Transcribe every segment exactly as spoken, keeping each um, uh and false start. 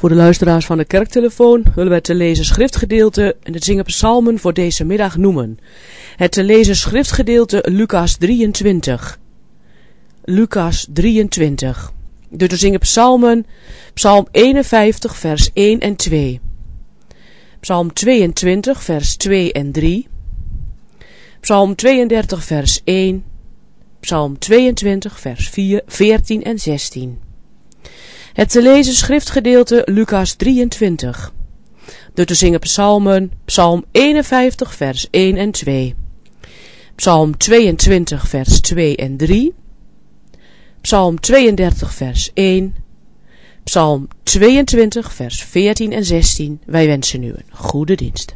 Voor de luisteraars van de kerktelefoon willen we het te lezen schriftgedeelte en het zingen psalmen voor deze middag noemen. Het te lezen schriftgedeelte Lucas drieëntwintig. Lucas drieëntwintig. De te zingen psalmen, psalm eenenvijftig vers één en twee. Psalm tweeëntwintig vers twee en drie. Psalm tweeëndertig vers één. Psalm tweeëntwintig vers vier, veertien en zestien. Het te lezen schriftgedeelte Lucas drieëntwintig. De te zingen psalmen, psalm eenenvijftig vers één en twee. Psalm tweeëntwintig vers twee en drie. Psalm tweeëndertig vers één. Psalm tweeëntwintig vers veertien en zestien. Wij wensen u een goede dienst.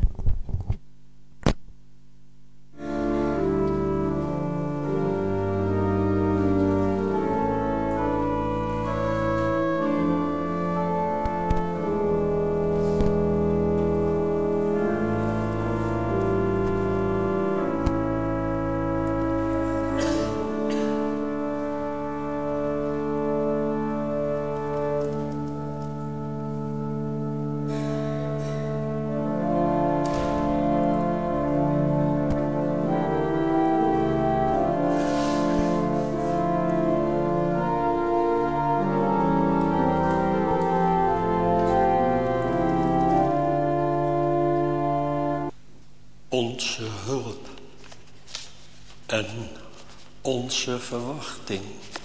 Onze hulp en onze verwachting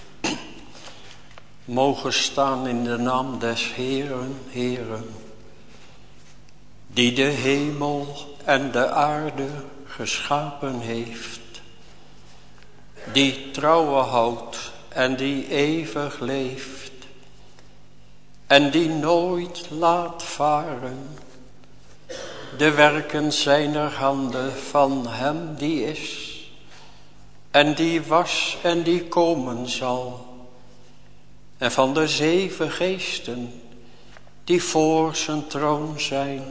mogen staan in de naam des Heeren, Heeren, die de hemel en de aarde geschapen heeft, die trouwe houdt en die eeuwig leeft en die nooit laat varen de werken zijner handen van hem die is en die was en die komen zal, en van de zeven geesten die voor zijn troon zijn,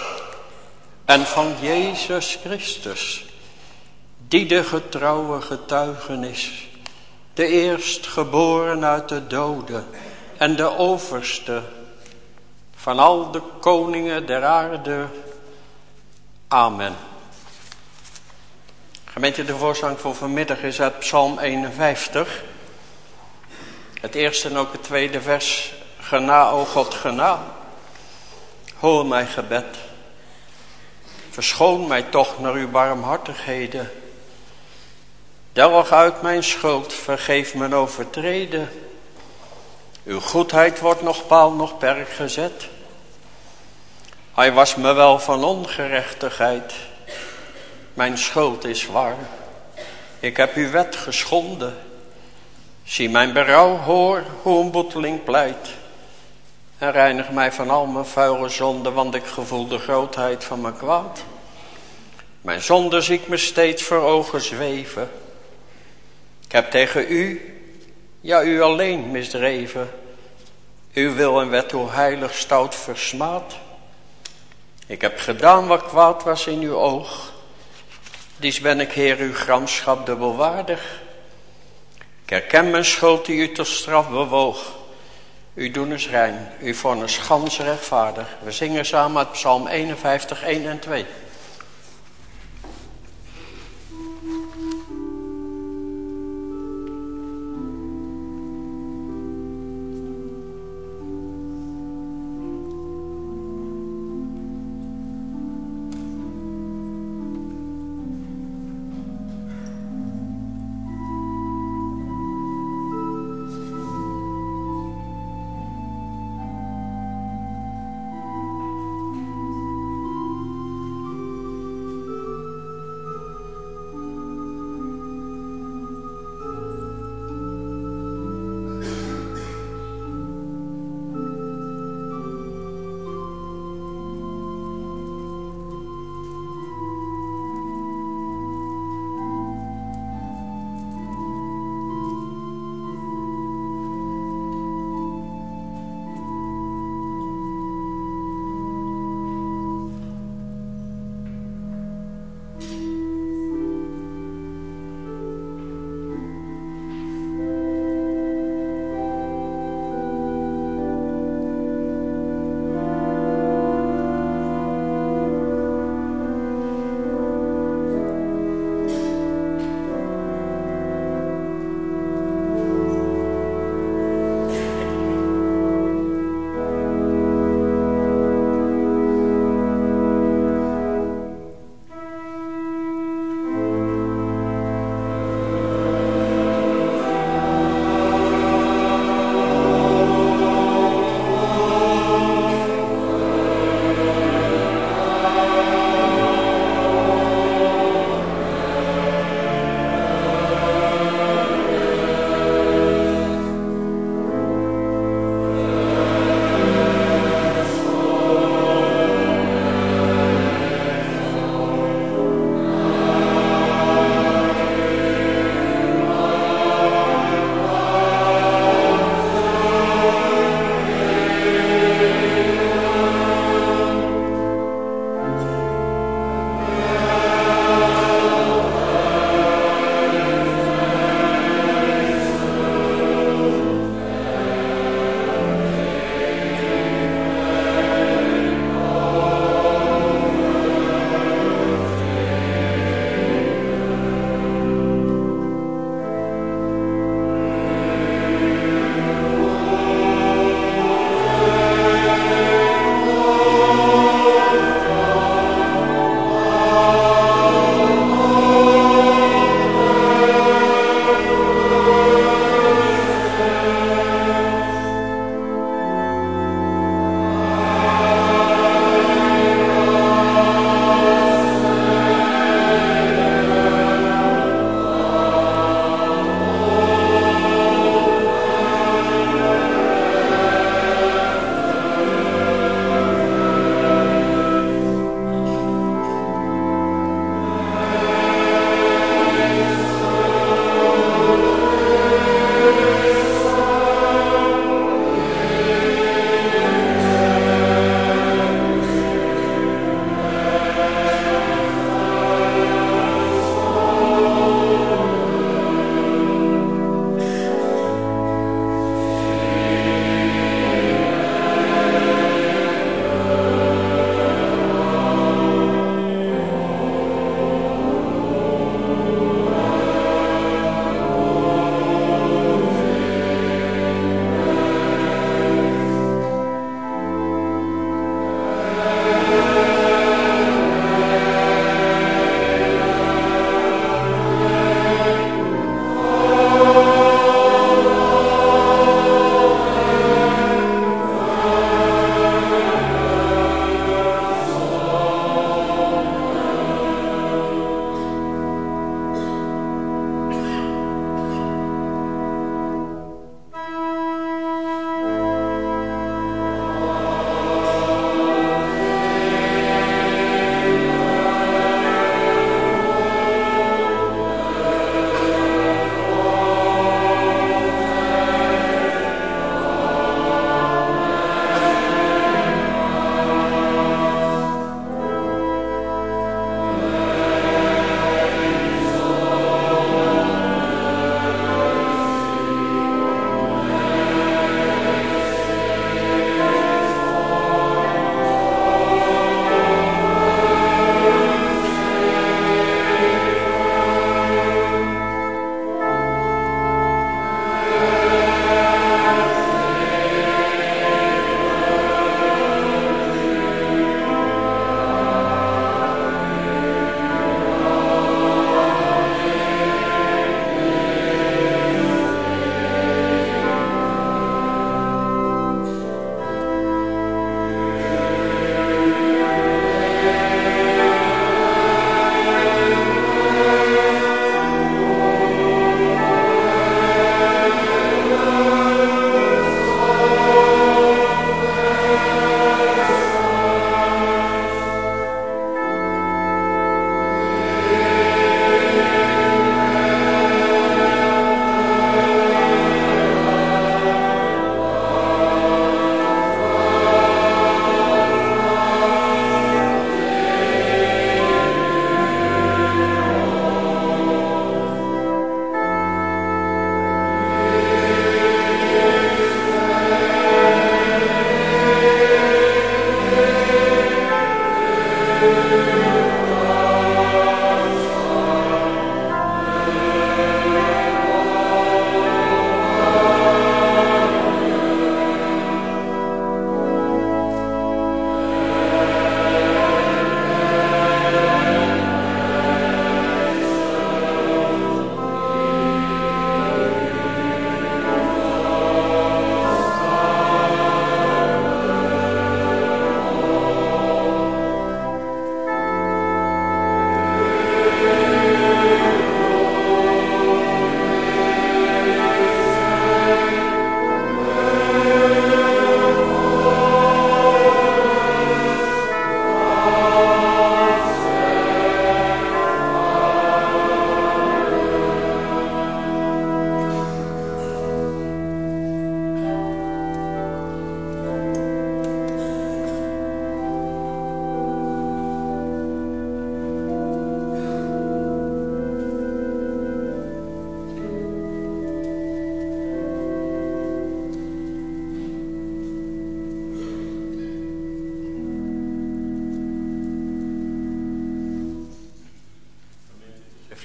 en van Jezus Christus die de getrouwe getuigenis, de eerstgeboren uit de doden en de overste van al de koningen der aarde. Amen. Gemeente, de voorzang voor vanmiddag is uit Psalm eenenvijftig. Het eerste en ook het tweede vers. Gena, o God, gena. Hoor mijn gebed. Verschoon mij toch naar uw barmhartigheden. Delg uit mijn schuld, vergeef mijn overtreden. Uw goedheid wordt nog paal, nog perk gezet. Hij was me wel van ongerechtigheid. Mijn schuld is waar. Ik heb uw wet geschonden. Zie mijn berouw, hoor hoe een boeteling pleit. En reinig mij van al mijn vuile zonden, want ik gevoel de grootheid van mijn kwaad. Mijn zonde zie ik me steeds voor ogen zweven. Ik heb tegen u, ja u alleen misdreven. Uw wil en wet, hoe heilig stout versmaad. Ik heb gedaan wat kwaad was in uw oog. Dies ben ik, Heer, uw gramschap dubbelwaardig. Ik herken mijn schuld die u tot straf bewoog. U doen is rein, uw vonnis gans rechtvaardig. We zingen samen uit Psalm eenenvijftig, één en twee.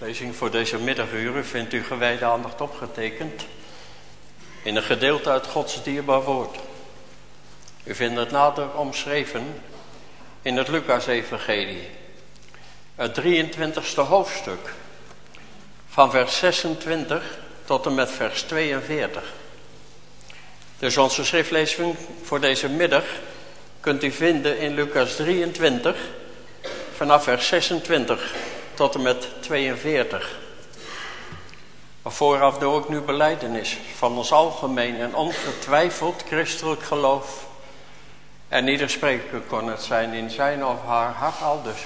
Lezing voor deze middaguren vindt u gewijde aandacht opgetekend in een gedeelte uit Gods dierbaar woord. U vindt het nader omschreven in het Lucas-evangelie, het drieëntwintigste hoofdstuk, van vers zesentwintig tot en met vers tweeënveertig. Dus onze schriftlezing voor deze middag kunt u vinden in Lucas drieëntwintig, vanaf vers zesentwintig tot en met tweeënveertig. Maar vooraf doe ik nu belijdenis van ons algemeen en ongetwijfeld christelijk geloof. En ieder spreker kon het zijn in zijn of haar hart aldus.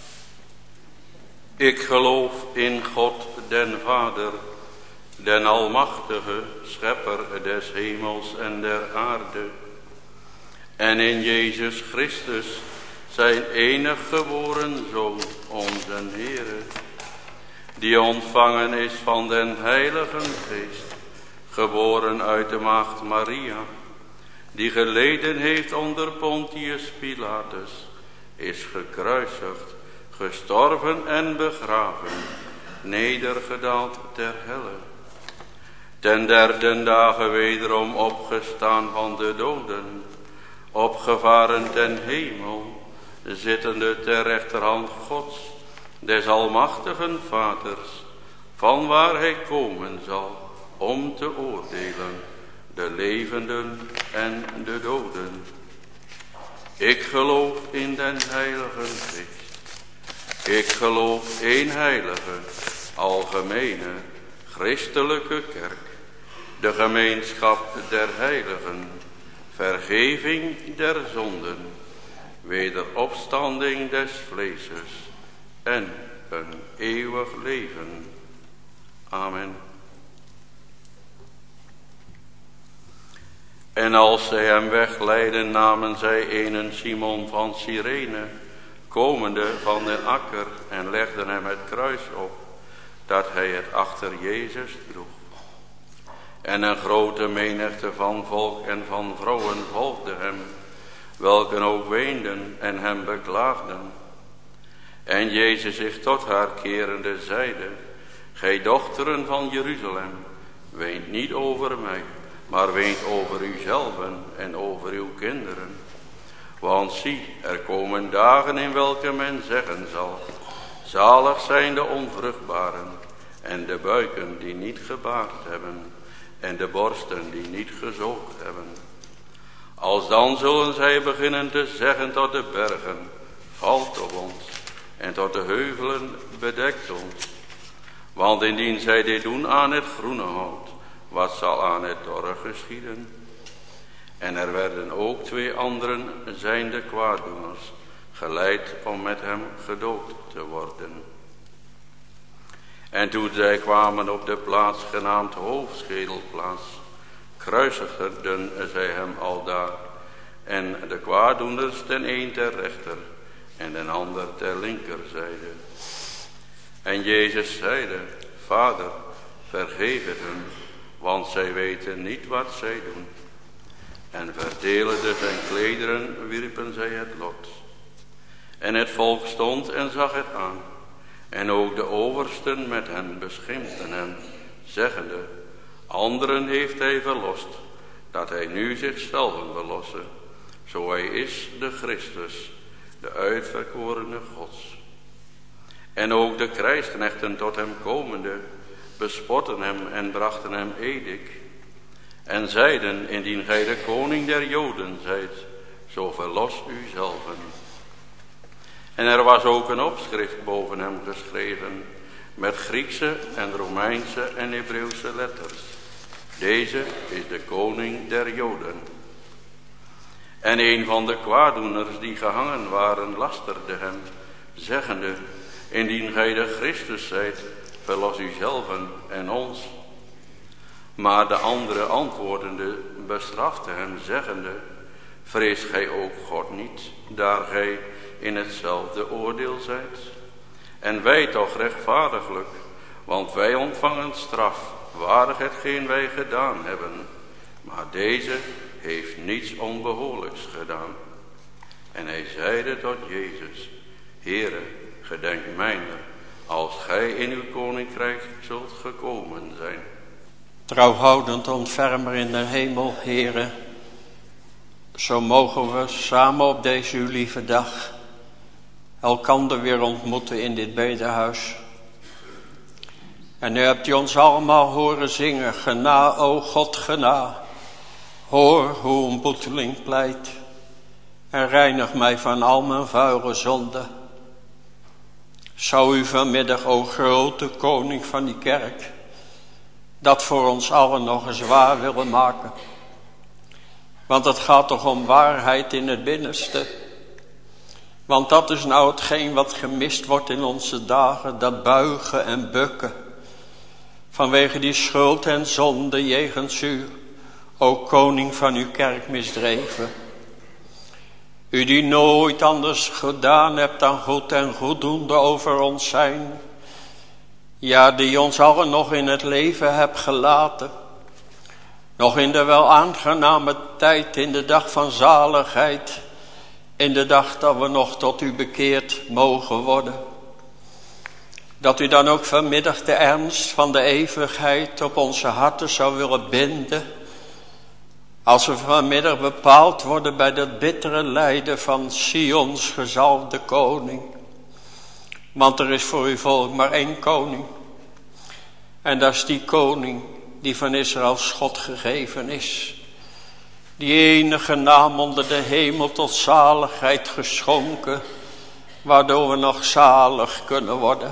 Ik geloof in God den Vader, den Almachtige, Schepper des hemels en der aarde. En in Jezus Christus, zijn enig geboren Zoon, onze Heere, die ontvangen is van den Heiligen Geest, geboren uit de maagd Maria, die geleden heeft onder Pontius Pilatus, is gekruisigd, gestorven en begraven, nedergedaald ter helle. Ten derde dagen wederom opgestaan van de doden, opgevaren ten hemel, zittende ter rechterhand Gods, des almachtigen Vaders, van waar hij komen zal om te oordelen, de levenden en de doden. Ik geloof in den Heilige Geest. Ik geloof één heilige, algemene, christelijke kerk, de gemeenschap der heiligen, vergeving der zonden, wederopstanding des vleeses en een eeuwig leven. Amen. En als zij hem wegleidden, namen zij een Simon van Cyrene, komende van den akker, en legden hem het kruis op, dat hij het achter Jezus droeg. En een grote menigte van volk en van vrouwen volgde hem, welken ook weenden en hem beklaagden. En Jezus zich tot haar kerende zeide: Gij dochteren van Jeruzalem, weent niet over mij, maar weent over uzelven en over uw kinderen. Want zie, er komen dagen in welke men zeggen zal: Zalig zijn de onvruchtbaren, en de buiken die niet gebaard hebben, en de borsten die niet gezoogd hebben. Alsdan zullen zij beginnen te zeggen tot de bergen: Valt op ons, en tot de heuvelen: Bedekt ons. Want indien zij dit doen aan het groene hout, wat zal aan het dorre geschieden? En er werden ook twee anderen, zijnde kwaaddoeners, geleid om met hem gedood te worden. En toen zij kwamen op de plaats genaamd Hoofdschedelplaats, kruisigden zij hem aldaar, en de kwaaddoeners ten een ter rechter en den ander ter linkerzijde. En Jezus zeide: Vader, vergeef het hun, want zij weten niet wat zij doen. En verdelende zijn klederen wierpen zij het lot. En het volk stond en zag het aan. En ook de oversten met hen beschimpten hem, zeggende: Anderen heeft hij verlost, dat hij nu zichzelf verlosse, zo hij is de Christus, de uitverkorene Gods. En ook de krijgsknechten tot hem komende, bespotten hem en brachten hem edik. En zeiden: Indien gij de koning der Joden zijt, zo verlos u zelven. En er was ook een opschrift boven hem geschreven, met Griekse en Romeinse en Hebreeuwse letters: Deze is de koning der Joden. En een van de kwaaddoeners die gehangen waren, lasterde hem, zeggende: Indien gij de Christus zijt, verlos u zelven en ons. Maar de andere antwoordende bestrafte hem, zeggende: Vreest gij ook God niet, daar gij in hetzelfde oordeel zijt? En wij toch rechtvaardiglijk, want wij ontvangen straf, waardig hetgeen wij gedaan hebben. Maar deze heeft niets onbehoorlijks gedaan. En hij zeide tot Jezus: Heere, gedenk mijner, als gij in uw koninkrijk zult gekomen zijn. Trouwhoudend ontfermer in de hemel, Heere, zo mogen we samen op deze uw lieve dag elkander weer ontmoeten in dit bedehuis. En u hebt u ons allemaal horen zingen, gena, o God, gena. Hoor hoe een boeteling pleit en reinig mij van al mijn vuile zonden. Zou u vanmiddag, o grote koning van die kerk, dat voor ons allen nog eens waar willen maken. Want het gaat toch om waarheid in het binnenste. Want dat is nou hetgeen wat gemist wordt in onze dagen, dat buigen en bukken. Vanwege die schuld en zonde jegens u, o koning van uw kerk, misdreven. U die nooit anders gedaan hebt dan goed en goeddoende over ons zijn. Ja, die ons allen nog in het leven hebt gelaten. Nog in de wel aangename tijd, in de dag van zaligheid. In de dag dat we nog tot u bekeerd mogen worden. Dat u dan ook vanmiddag de ernst van de eeuwigheid op onze harten zou willen binden. Als we vanmiddag bepaald worden bij dat bittere lijden van Sions gezalfde koning. Want er is voor uw volk maar één koning. En dat is die koning die van Israëls God gegeven is. Die enige naam onder de hemel tot zaligheid geschonken. Waardoor we nog zalig kunnen worden.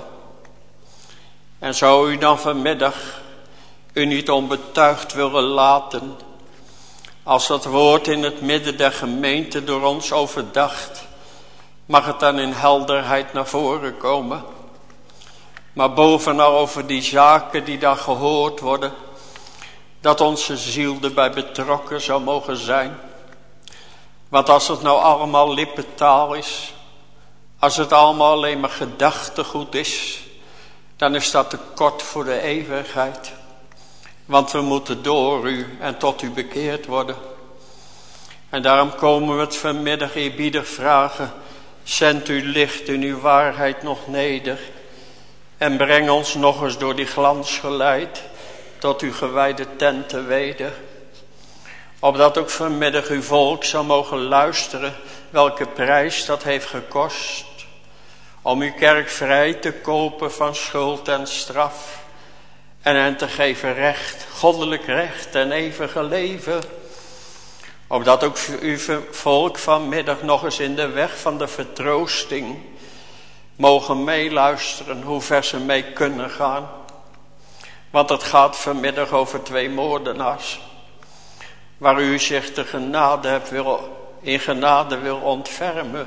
En zou u dan vanmiddag u niet onbetuigd willen laten. Als dat woord in het midden der gemeente door ons overdacht. Mag het dan in helderheid naar voren komen. Maar bovenal over die zaken die daar gehoord worden. Dat onze ziel erbij betrokken zou mogen zijn. Want als het nou allemaal lippentaal is. Als het allemaal alleen maar gedachtegoed is. Dan is dat te kort voor de eeuwigheid. Want we moeten door u en tot u bekeerd worden. En daarom komen we het vanmiddag eerbiedig vragen. Zend uw licht en uw waarheid nog neder. En breng ons nog eens door die glans geleid. Tot uw gewijde tenten weder. Opdat ook vanmiddag uw volk zou mogen luisteren. Welke prijs dat heeft gekost. Om uw kerk vrij te kopen van schuld en straf. En hen te geven recht, goddelijk recht en eeuwige leven. Opdat ook uw volk vanmiddag nog eens in de weg van de vertroosting mogen meeluisteren hoe ver ze mee kunnen gaan. Want het gaat vanmiddag over twee moordenaars. Waar u zich de genade hebt wil, in genade wil ontfermen.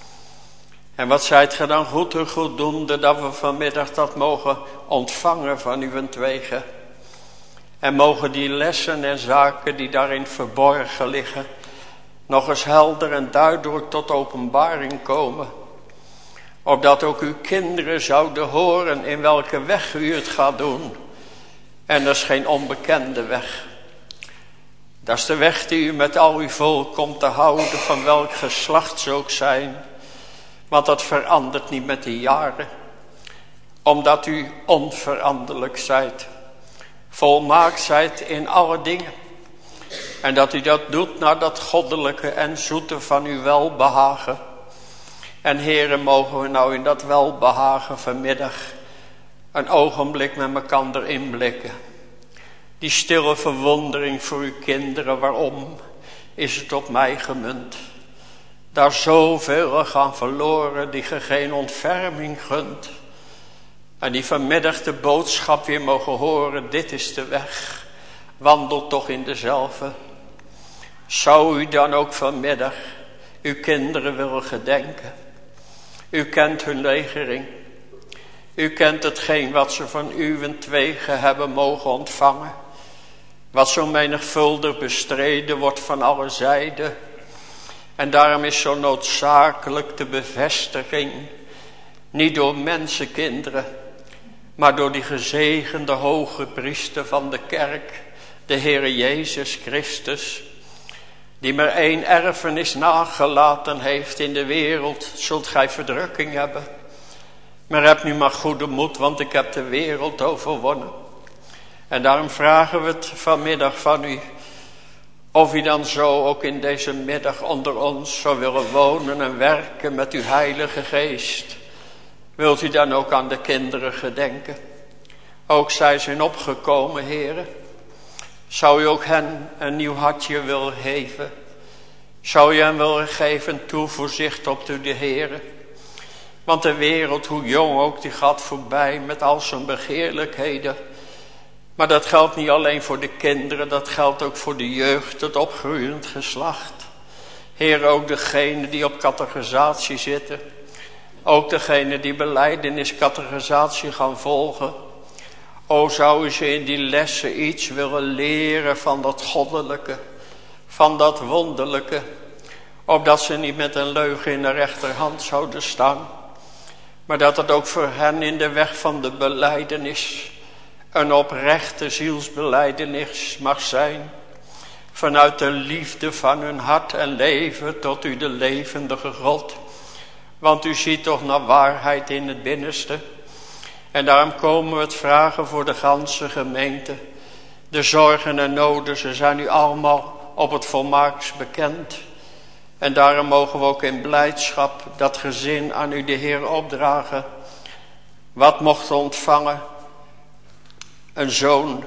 En wat zijt ge dan goed en goeddoende dat we vanmiddag dat mogen ontvangen van uwentwege. En mogen die lessen en zaken die daarin verborgen liggen. Nog eens helder en duidelijk tot openbaring komen. Opdat ook uw kinderen zouden horen in welke weg u het gaat doen. En dat is geen onbekende weg. Dat is de weg die u met al uw volk komt te houden van welk geslacht ze ook zijn. Want dat verandert niet met de jaren. Omdat u onveranderlijk zijt. Volmaakt zijt in alle dingen. En dat u dat doet naar dat goddelijke en zoete van uw welbehagen. En heren, mogen we nou in dat welbehagen vanmiddag een ogenblik met elkaar inblikken. Die stille verwondering voor uw kinderen, waarom is het op mij gemunt? Daar zoveel gaan verloren die ge geen ontferming gunt. En die vanmiddag de boodschap weer mogen horen, dit is de weg. Wandel toch in dezelfde. Zou u dan ook vanmiddag uw kinderen willen gedenken? U kent hun legering. U kent hetgeen wat ze van uwentwege hebben mogen ontvangen. Wat zo menigvuldig bestreden wordt van alle zijden. En daarom is zo noodzakelijk de bevestiging. Niet door mensenkinderen. Maar door die gezegende hoge priester van de kerk. De Heere Jezus Christus. Die maar één erfenis nagelaten heeft in de wereld. Zult gij verdrukking hebben. Maar heb nu maar goede moed, want ik heb de wereld overwonnen. En daarom vragen we het vanmiddag van u, of u dan zo ook in deze middag onder ons zou willen wonen en werken met uw Heilige Geest. Wilt u dan ook aan de kinderen gedenken? Ook zij zijn opgekomen, heren. Zou u ook hen een nieuw hartje willen geven? Zou je hen willen geven toevoorzicht op de Heere? Want de wereld, hoe jong ook, die gaat voorbij met al zijn begeerlijkheden. Maar dat geldt niet alleen voor de kinderen, dat geldt ook voor de jeugd, het opgroeiend geslacht. Heer, ook degenen die op catechisatie zitten. Ook degenen die belijdenis catechisatie gaan volgen. O, zou u ze in die lessen iets willen leren van dat goddelijke, van dat wonderlijke. Opdat ze niet met een leugen in de rechterhand zouden staan. Maar dat het ook voor hen in de weg van de belijdenis een oprechte zielsbelijdenis mag zijn. Vanuit de liefde van hun hart en leven tot u de levendige God. Want u ziet toch naar waarheid in het binnenste. En daarom komen we het vragen voor de ganse gemeente. De zorgen en noden, ze zijn u allemaal op het volmaaks bekend. En daarom mogen we ook in blijdschap dat gezin aan u de Heer opdragen. Wat mocht ontvangen? Een zoon.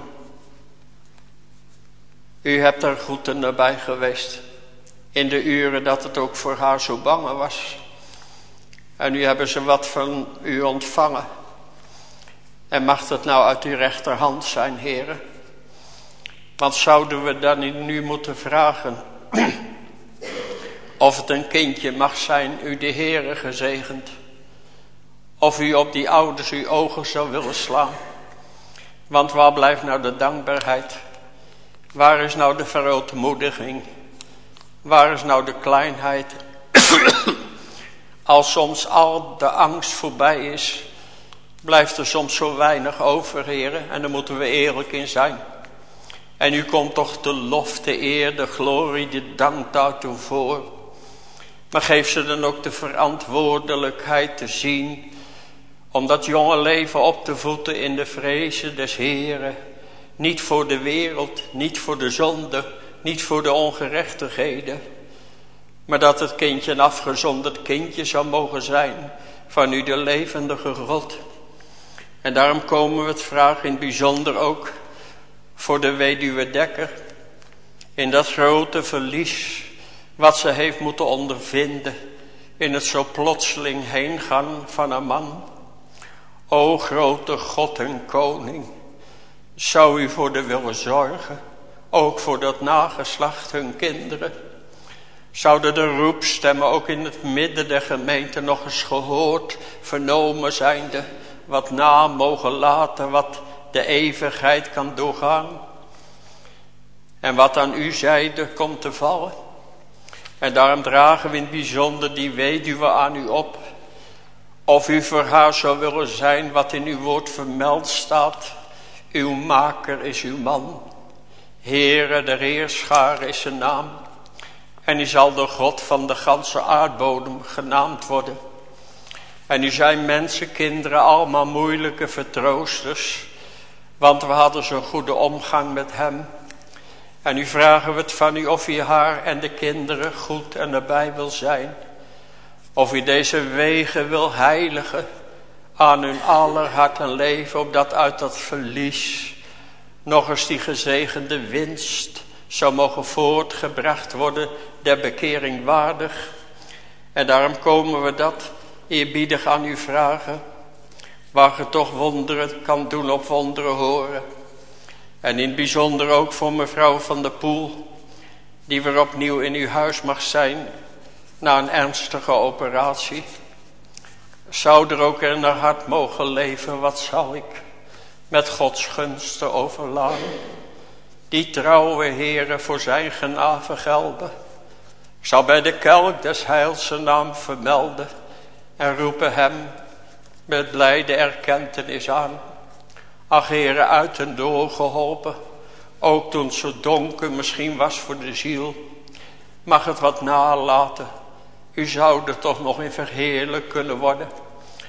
U hebt er goed en nabij geweest. In de uren dat het ook voor haar zo bange was. En nu hebben ze wat van u ontvangen. En mag het nou uit uw rechterhand zijn, heren? Want zouden we dan nu moeten vragen of het een kindje mag zijn, u de Heere gezegend. Of u op die ouders uw ogen zou willen slaan. Want waar blijft nou de dankbaarheid? Waar is nou de verootmoediging? Waar is nou de kleinheid? Als soms al de angst voorbij is, blijft er soms zo weinig over, heren. En daar moeten we eerlijk in zijn. En u komt toch de lof, de eer, de glorie, de dank daartoe voor. Maar geef ze dan ook de verantwoordelijkheid te zien, om dat jonge leven op te voeden in de vrezen des Heren. Niet voor de wereld, niet voor de zonde, niet voor de ongerechtigheden. Maar dat het kindje een afgezonderd kindje zou mogen zijn van u de levendige God. En daarom komen we het vragen in het bijzonder ook voor de weduwe Dekker. In dat grote verlies wat ze heeft moeten ondervinden in het zo plotseling heen gaan van een man. O grote God en koning, zou u voor de willen zorgen, ook voor dat nageslacht hun kinderen. Zouden de roepstemmen ook in het midden der gemeente nog eens gehoord, vernomen zijnde, wat na mogen laten, wat de eeuwigheid kan doorgaan. En wat aan u zijde komt te vallen. En daarom dragen we in het bijzonder die weduwe aan u op. Of u voor haar zou willen zijn wat in uw woord vermeld staat. Uw maker is uw man. Heere, de Heerschaar is zijn naam. En u zal de God van de ganse aardbodem genaamd worden. En u zijn mensen, kinderen, allemaal moeilijke vertroosters. Want we hadden zo'n goede omgang met hem. En nu vragen we het van u of u haar en de kinderen goed en erbij wil zijn. Of u deze wegen wil heiligen aan hun aller hart en leven. Opdat uit dat verlies nog eens die gezegende winst zou mogen voortgebracht worden der bekering waardig. En daarom komen we dat eerbiedig aan u vragen. Waar je toch wonderen kan doen op wonderen horen. En in het bijzonder ook voor mevrouw van der Poel. Die weer opnieuw in uw huis mag zijn. Na een ernstige operatie. Zou er ook in haar hart mogen leven. Wat zal ik met Gods gunsten overladen. Die trouwe Heere voor zijn genade gelden. Zal bij de kelk des heils zijn naam vermelden. En roepen hem met blijde erkentenis aan. Ach Heere, uit en door geholpen. Ook toen het zo donker misschien was voor de ziel. Mag het wat nalaten. U zou er toch nog in verheerlijk kunnen worden.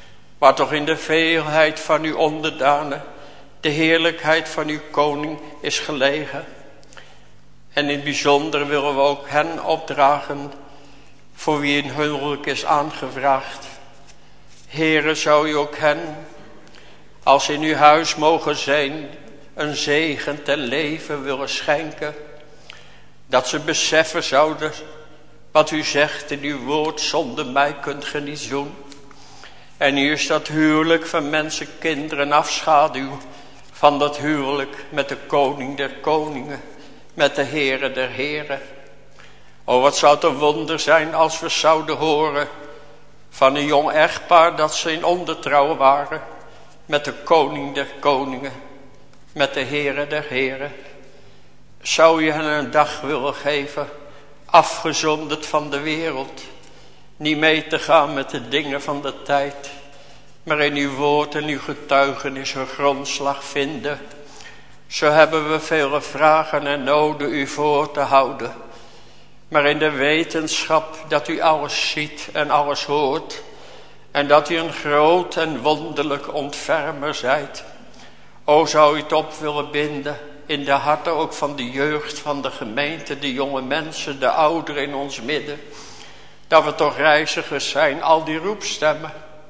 waar toch in de veelheid van uw onderdanen de heerlijkheid van uw koning is gelegen. En in het bijzonder willen we ook hen opdragen voor wie een huwelijk is aangevraagd. Heere, zou u ook hen, als in uw huis mogen zijn, een zegen ten leven willen schenken. Dat ze beseffen zouden wat u zegt in uw woord, zonder mij kunt ge niets doen. En hier is dat huwelijk van mensen, kinderen, afschaduw van dat huwelijk met de koning der koningen, met de Heere der heren. O, wat zou het een wonder zijn als we zouden horen van een jong echtpaar dat ze in ondertrouw waren met de koning der koningen, met de Heere der heren. Zou je hen een dag willen geven, afgezonderd van de wereld, niet mee te gaan met de dingen van de tijd, maar in uw woord en uw getuigenis een grondslag vinden. Zo hebben we vele vragen en noden u voor te houden, maar in de wetenschap dat u alles ziet en alles hoort, en dat u een groot en wonderlijk ontfermer zijt. O, zou u het op willen binden in de harten ook van de jeugd van de gemeente, de jonge mensen, de ouderen in ons midden, dat we toch reizigers zijn, al die roepstemmen.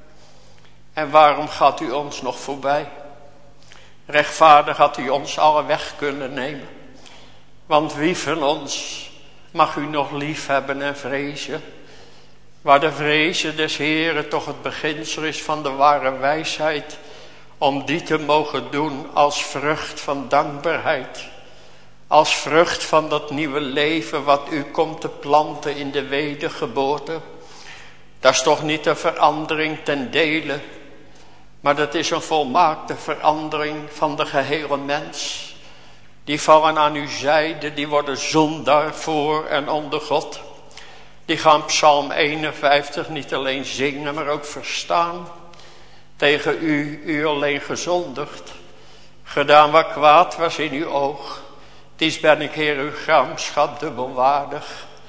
En waarom gaat u ons nog voorbij? Rechtvaardig had u ons alle weg kunnen nemen. Want wie van ons mag u nog lief hebben en vrezen? Waar de vrezen des Heeren toch het beginsel is van de ware wijsheid, om die te mogen doen als vrucht van dankbaarheid. Als vrucht van dat nieuwe leven wat u komt te planten in de wedergeboorte. Dat is toch niet een verandering ten dele, maar dat is een volmaakte verandering van de gehele mens. Die vallen aan uw zijde, die worden zondaar voor en onder God. Die gaan Psalm eenenvijftig niet alleen zingen, maar ook verstaan. Tegen u, u alleen gezondigd, gedaan wat kwaad was in uw oog. Dies ben ik, Heer, uw gramschap dubbelwaardig.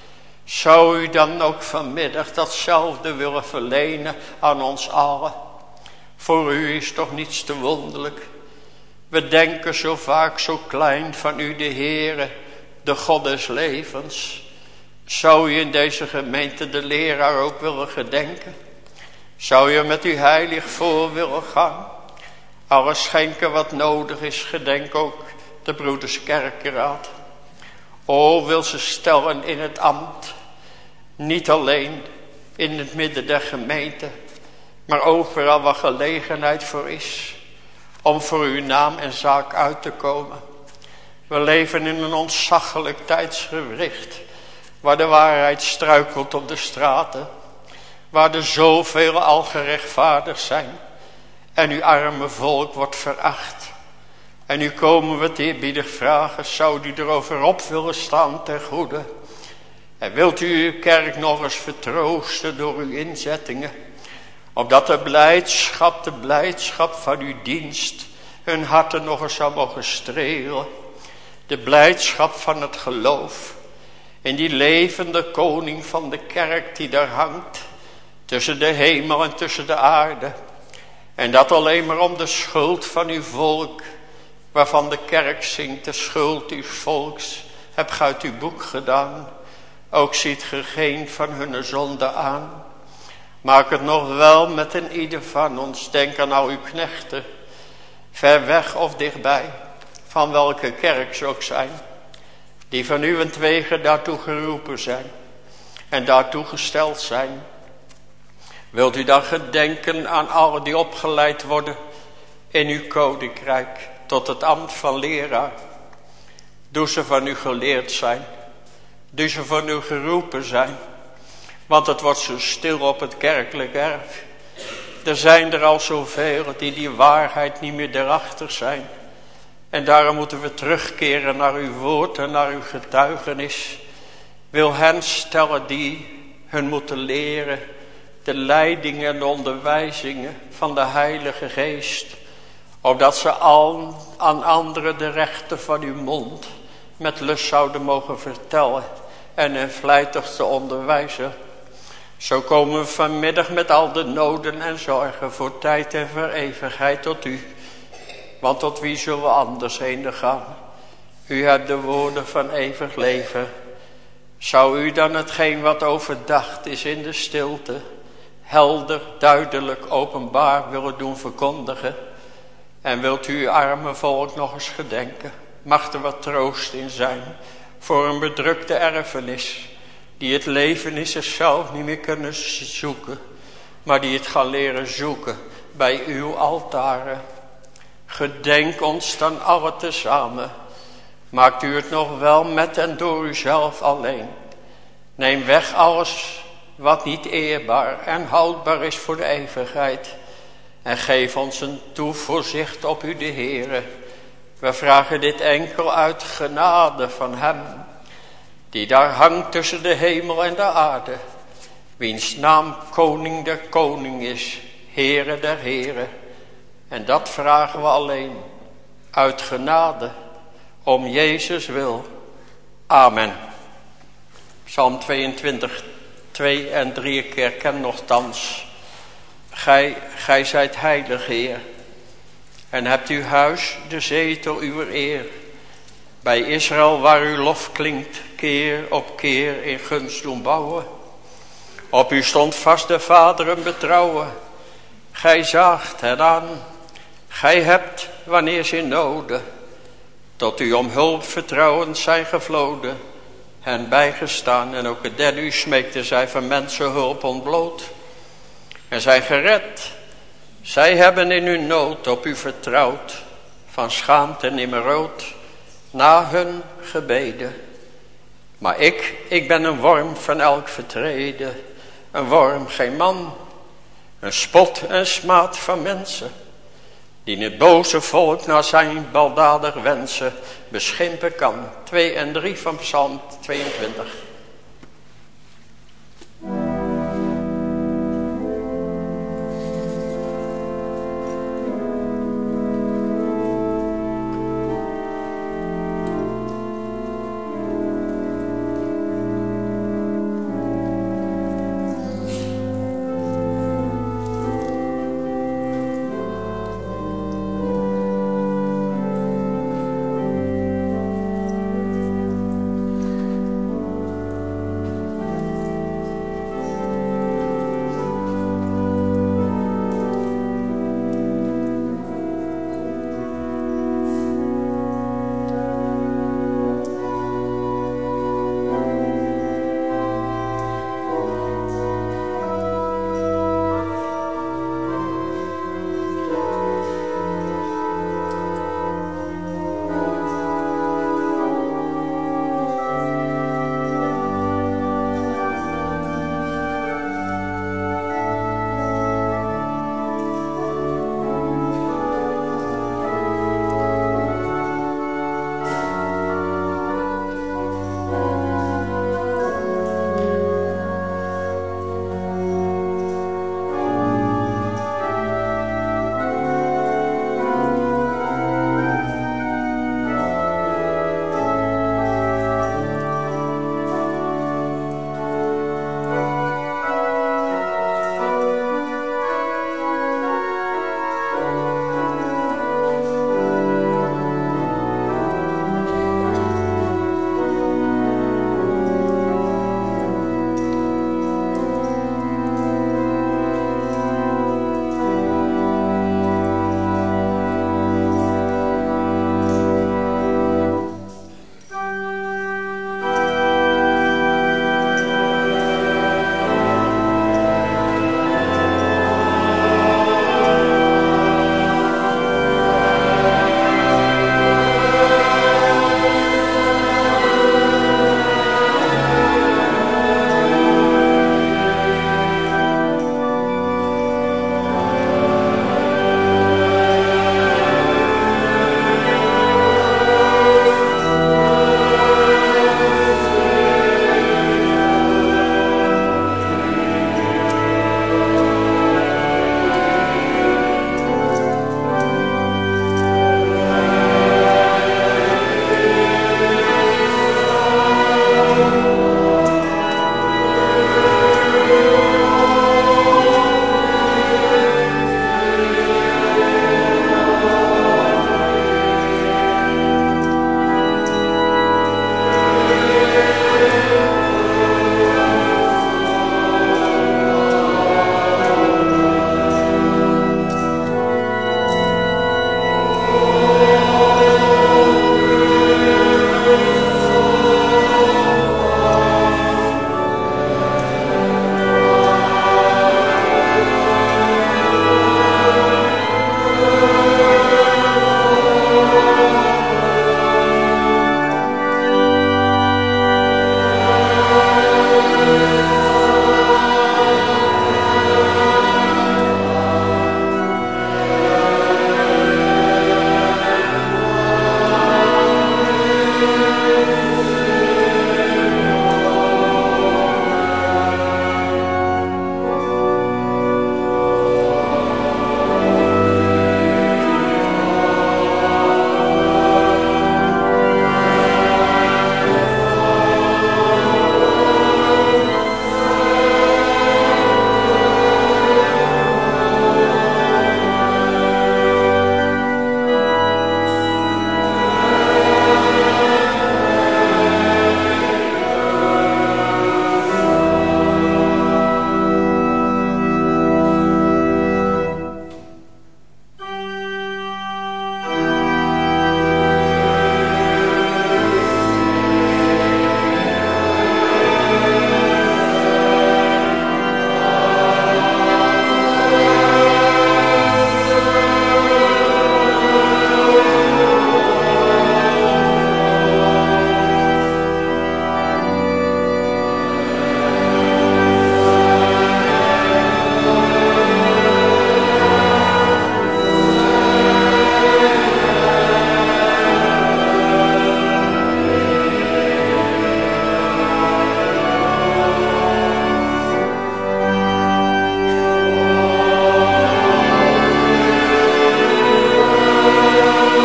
Zou u dan ook vanmiddag datzelfde willen verlenen aan ons allen? Voor u is toch niets te wonderlijk. We denken zo vaak zo klein van u, de Heere, de God des levens. Zou u in deze gemeente de leraar ook willen gedenken? Zou je met uw heilig voor willen gaan? Alles schenken wat nodig is, gedenk ook de broeders kerkeraad. O, wil ze stellen in het ambt, niet alleen in het midden der gemeente, maar overal waar gelegenheid voor is, om voor uw naam en zaak uit te komen. We leven in een ontzaglijk tijdsgewricht, waar de waarheid struikelt op de straten, waar er zoveel al gerechtvaardigd zijn, en uw arme volk wordt veracht. En nu komen we het eerbiedig vragen, zou u erover op willen staan ter goede? En wilt u uw kerk nog eens vertroosten door uw inzettingen, opdat de blijdschap, de blijdschap van uw dienst hun harten nog eens zou mogen strelen. De blijdschap van het geloof in die levende koning van de kerk die daar hangt, tussen de hemel en tussen de aarde. En dat alleen maar om de schuld van uw volk, waarvan de kerk zingt, de schuld uw volks, heb ge uit uw boek gedaan. Ook ziet ge geen van hun zonde aan. Maak het nog wel met een ieder van ons. Denk aan al uw knechten, ver weg of dichtbij, van welke kerk ze ook zijn, die van uwentwege daartoe geroepen zijn en daartoe gesteld zijn. Wilt u dan gedenken aan allen die opgeleid worden in uw koninkrijk tot het ambt van leraar? Doe ze van u geleerd zijn, doe ze van u geroepen zijn, want het wordt zo stil op het kerkelijk erf. Er zijn er al zoveel die die waarheid niet meer erachter zijn. En daarom moeten we terugkeren naar uw woord en naar uw getuigenis. Wil hen stellen die hun moeten leren de leidingen en de onderwijzingen van de Heilige Geest, opdat ze al aan anderen de rechten van uw mond met lust zouden mogen vertellen en hen vlijtig te onderwijzen. Zo komen we vanmiddag met al de noden en zorgen voor tijd en voor eeuwigheid tot u. Want tot wie zullen we anders heen gaan? U hebt de woorden van eeuwig leven. Zou u dan hetgeen wat overdacht is in de stilte, helder, duidelijk, openbaar willen doen verkondigen? En wilt u uw arme volk nog eens gedenken? Mag er wat troost in zijn voor een bedrukte erfenis, die het leven in zichzelf niet meer kunnen zoeken, maar die het gaan leren zoeken bij uw altaren. Gedenk ons dan allen tezamen. Maakt u het nog wel met en door uzelf alleen. Neem weg alles wat niet eerbaar en houdbaar is voor de eeuwigheid. En geef ons een toevoorzicht op u de Heere. We vragen dit enkel uit genade van hem, die daar hangt tussen de hemel en de aarde. Wiens naam koning der koning is, Heere der heren. En dat vragen we alleen uit genade, om Jezus wil. Amen. Psalm tweeëntwintig, twee en drie keer ken nogthans. Gij, gij zijt heilig, Heer, en hebt uw huis de zetel uwer eer. Bij Israël waar uw lof klinkt, keer op keer in gunst doen bouwen. Op u stond vast de vaderen betrouwen. Gij zaagt hen aan, gij hebt, wanneer ze in noden, tot u om hulp vertrouwend zijn gevloden, hen bijgestaan. En ook het derde u smeekte zij van mensen hulp ontbloot. En zijn gered. Zij hebben in hun nood op u vertrouwd, van schaamte nimmer rood, na hun gebeden. Maar ik, ik ben een worm van elk vertreden, een worm geen man, een spot en smaad van mensen, die het boze volk naar zijn baldadig wensen beschimpen kan. twee en drie van Psalm tweeëntwintig.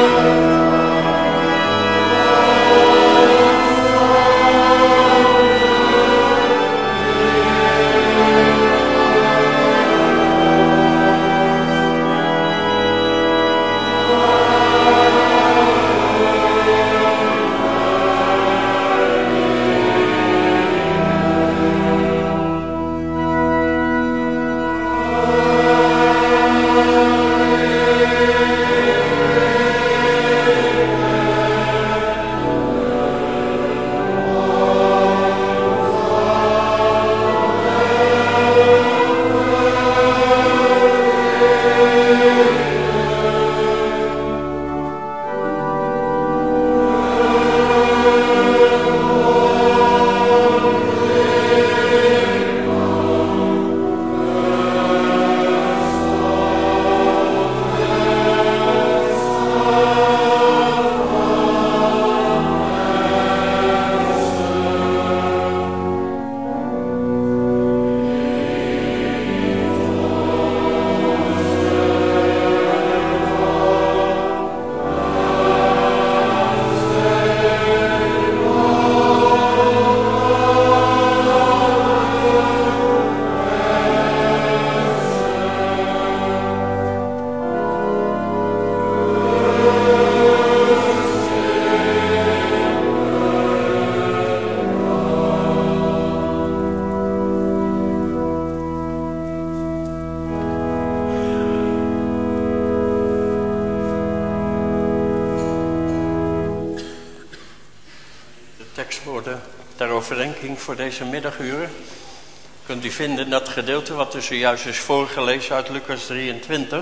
tekstwoorden ter overdenking voor deze middaguren kunt u vinden in dat gedeelte wat u zojuist is voorgelezen uit Lucas drieëntwintig.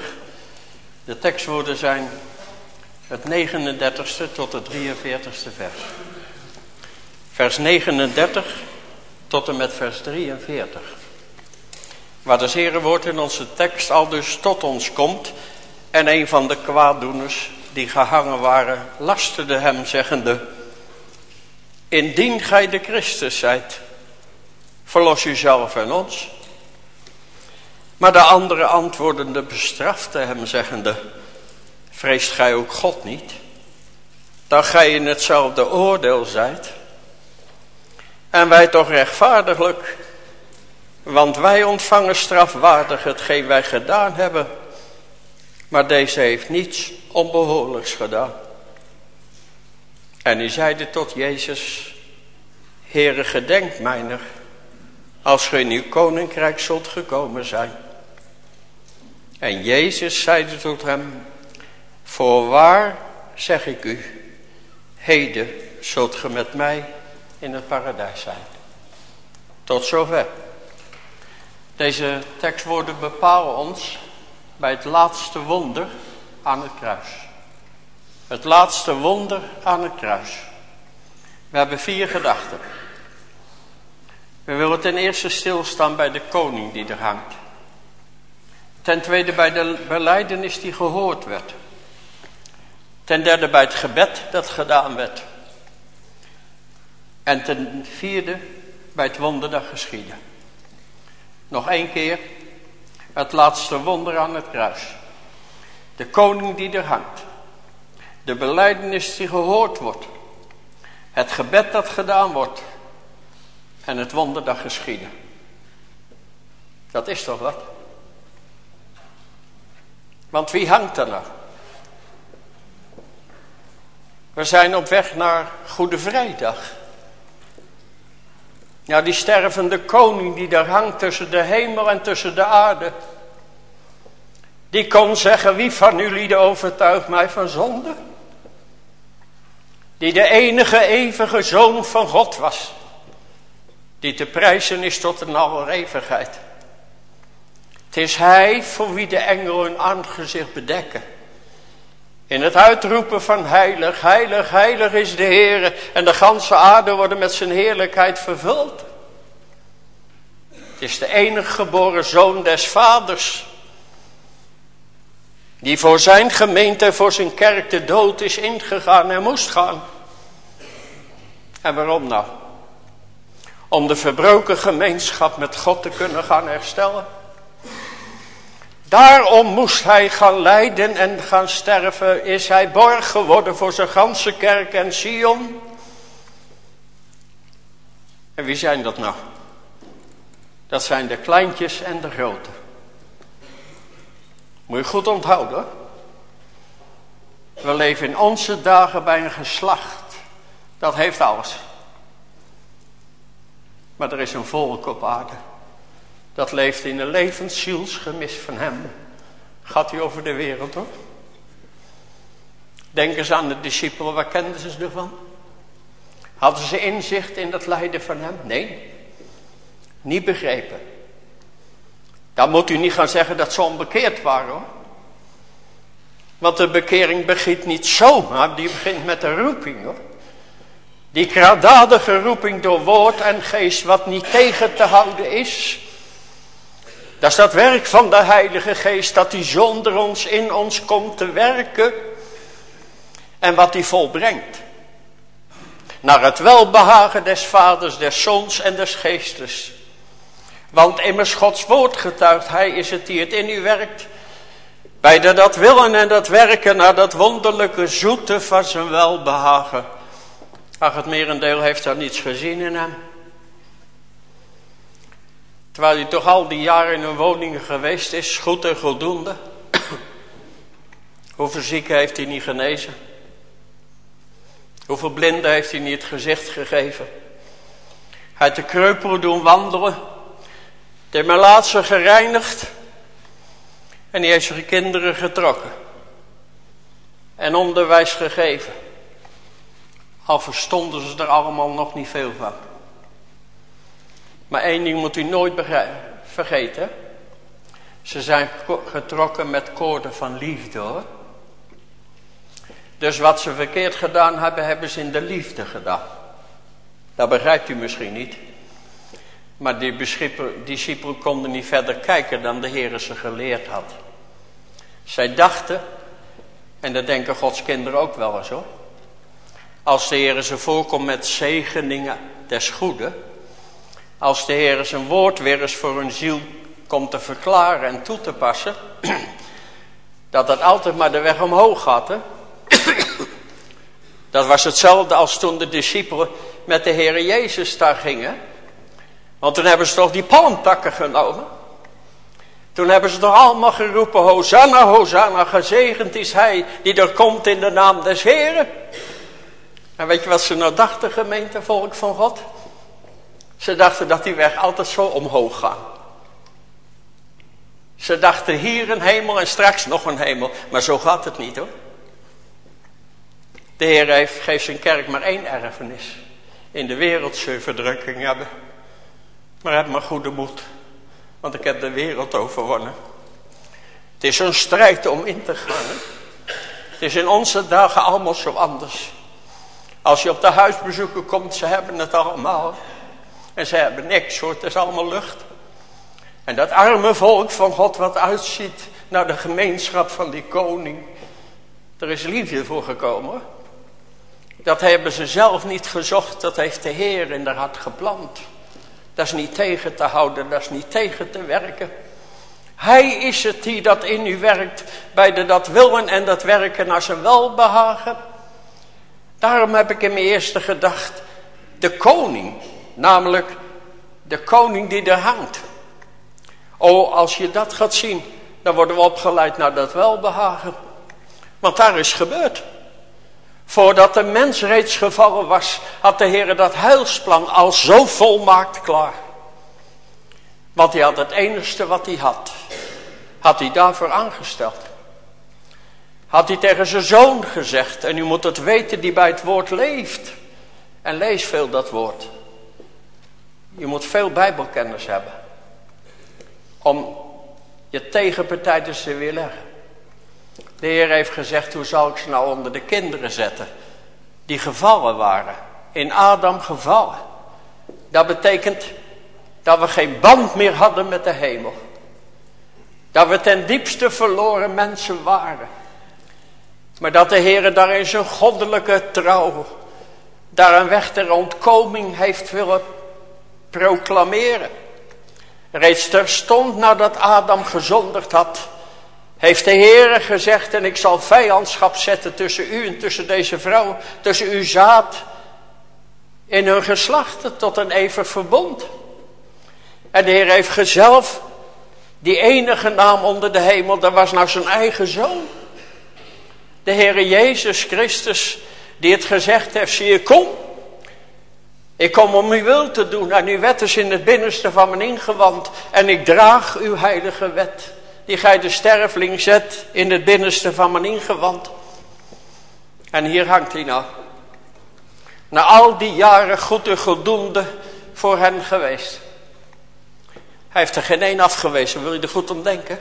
De tekstwoorden zijn het negenendertigste tot het drieënveertigste vers. Vers negenendertig tot en met vers drieënveertig. Waar de Heere woord in onze tekst al dus tot ons komt en een van de kwaaddoeners die gehangen waren lasterde hem zeggende: indien gij de Christus zijt, verlos uzelf en ons. Maar de andere antwoordende bestrafte hem zeggende: vreest gij ook God niet, dat gij in hetzelfde oordeel zijt? En wij toch rechtvaardiglijk, want wij ontvangen strafwaardig hetgeen wij gedaan hebben, maar deze heeft niets onbehoorlijks gedaan. En hij zeide tot Jezus: Heere, gedenk mijner, als gij in uw koninkrijk zult gekomen zijn. En Jezus zeide tot hem: voorwaar zeg ik u, heden zult ge met mij in het paradijs zijn. Tot zover. Deze tekstwoorden bepalen ons bij het laatste wonder aan het kruis. Het laatste wonder aan het kruis. We hebben vier gedachten. We willen ten eerste stilstaan bij de koning die er hangt. Ten tweede bij de belijdenis die gehoord werd. Ten derde bij het gebed dat gedaan werd. En ten vierde bij het wonder dat geschiedde. Nog één keer het laatste wonder aan het kruis. De koning die er hangt. De belijdenis die gehoord wordt. Het gebed dat gedaan wordt. En het wonder dat geschiedde. Dat is toch wat? Want wie hangt er nou? We zijn op weg naar Goede Vrijdag. Ja, die stervende koning die daar hangt tussen de hemel en tussen de aarde. Die kon zeggen: wie van jullie overtuigt mij van zonde? Die de enige eeuwige zoon van God was. Die te prijzen is tot een aller eeuwigheid. Het is hij voor wie de engelen hun aangezicht bedekken. In het uitroepen van heilig, heilig, heilig is de Heere. En de ganse aarde wordt met zijn heerlijkheid vervuld. Het is de enige geboren zoon des vaders. Die voor zijn gemeente en voor zijn kerk de dood is ingegaan en moest gaan. En waarom nou? Om de verbroken gemeenschap met God te kunnen gaan herstellen. Daarom moest hij gaan lijden en gaan sterven. Is hij borg geworden voor zijn ganse kerk en Sion. En wie zijn dat nou? Dat zijn de kleintjes en de grote. Moet je goed onthouden hoor. We leven in onze dagen bij een geslacht. Dat heeft alles. Maar er is een volk op aarde. Dat leeft in een levenszielsgemis van hem. Gaat hij over de wereld hoor. Denk eens aan de discipelen. Waar kenden ze ervan? Hadden ze inzicht in dat lijden van hem? Nee. Niet begrepen. Dan moet u niet gaan zeggen dat ze onbekeerd waren hoor. Want de bekering begint niet zomaar. Die begint met de roeping hoor. Die krachtdadige roeping door woord en geest. Wat niet tegen te houden is. Dat is dat werk van de Heilige Geest. Dat die zonder ons in ons komt te werken. En wat die volbrengt. Naar het welbehagen des Vaders, des Zoons en des Geestes. Want immers Gods woord getuigt. Hij is het die het in u werkt. Bij de dat willen en dat werken naar dat wonderlijke zoete van zijn welbehagen. Ach, het merendeel heeft daar niets gezien in hem. Terwijl hij toch al die jaren in een woning geweest is, goed en voldoende. Hoeveel zieken heeft hij niet genezen? Hoeveel blinden heeft hij niet het gezicht gegeven? Hij heeft de kreupelen doen wandelen. De melaatse gereinigd. En hij heeft zijn kinderen getrokken. En onderwijs gegeven. Al verstonden ze er allemaal nog niet veel van. Maar één ding moet u nooit vergeten. Ze zijn getrokken met koorden van liefde hoor. Dus wat ze verkeerd gedaan hebben, hebben ze in de liefde gedaan. Dat begrijpt u misschien niet. Maar die discipelen konden niet verder kijken dan de Heer ze geleerd had. Zij dachten, en dat denken Gods kinderen ook wel eens hoor. Als de Heer ze voorkomt met zegeningen des goede. Als de Heer zijn woord weer eens voor hun ziel komt te verklaren en toe te passen. Dat dat altijd maar de weg omhoog gaat hè. Dat was hetzelfde als toen de discipelen met de Heer Jezus daar gingen. Want toen hebben ze toch die palmtakken genomen. Toen hebben ze toch allemaal geroepen, Hosanna, Hosanna, gezegend is hij die er komt in de naam des Heren. En weet je wat ze nou dachten, gemeente, volk van God? Ze dachten dat die weg altijd zo omhoog gaat. Ze dachten hier een hemel en straks nog een hemel. Maar zo gaat het niet hoor. De Heer heeft, geeft zijn kerk maar één erfenis. In de wereld zul je verdrukking hebben. Maar heb maar goede moed. Want ik heb de wereld overwonnen. Het is een strijd om in te gaan. Hè? Het is in onze dagen allemaal zo anders. Als je op de huisbezoeken komt, ze hebben het allemaal. En ze hebben niks hoor, het is allemaal lucht. En dat arme volk van God wat uitziet naar de gemeenschap van die koning. Er is liefde voor gekomen hoor. Dat hebben ze zelf niet gezocht, dat heeft de Heer in haar hart geplant. Dat is niet tegen te houden, dat is niet tegen te werken. Hij is het die dat in u werkt, bij de dat willen en dat werken naar zijn welbehagen. Daarom heb ik in mijn eerste gedacht, de koning, namelijk de koning die er hangt. Oh, als je dat gaat zien, dan worden we opgeleid naar dat welbehagen. Want daar is gebeurd. Voordat de mens reeds gevallen was, had de Heer dat heilsplan al zo volmaakt klaar. Want hij had het enigste wat hij had, had hij daarvoor aangesteld. Had hij tegen zijn zoon gezegd, en u moet het weten die bij het woord leeft. En lees veel dat woord. Je moet veel bijbelkennis hebben. Om je tegenpartij dus te weerleggen. De Heer heeft gezegd, hoe zal ik ze nou onder de kinderen zetten? Die gevallen waren. In Adam gevallen. Dat betekent dat we geen band meer hadden met de hemel. Dat we ten diepste verloren mensen waren. Maar dat de Heer daar in zijn goddelijke trouw daar een weg ter ontkoming heeft willen proclameren. Reeds terstond nadat Adam gezondigd had, Heeft de Heere gezegd, en ik zal vijandschap zetten tussen u en tussen deze vrouw, tussen uw zaad in hun geslachten tot een eeuwig verbond. En de Heer heeft zelf die enige naam onder de hemel, dat was nou zijn eigen zoon. De Heere Jezus Christus, die het gezegd heeft, zie je, kom. Ik kom om uw wil te doen en uw wet is in het binnenste van mijn ingewand. En ik draag uw heilige wet, die gij de sterveling zet in het binnenste van mijn ingewand. En hier hangt hij nou. Na al die jaren goed en voldoende voor hen geweest. Hij heeft er geen één afgewezen, wil je er goed om denken?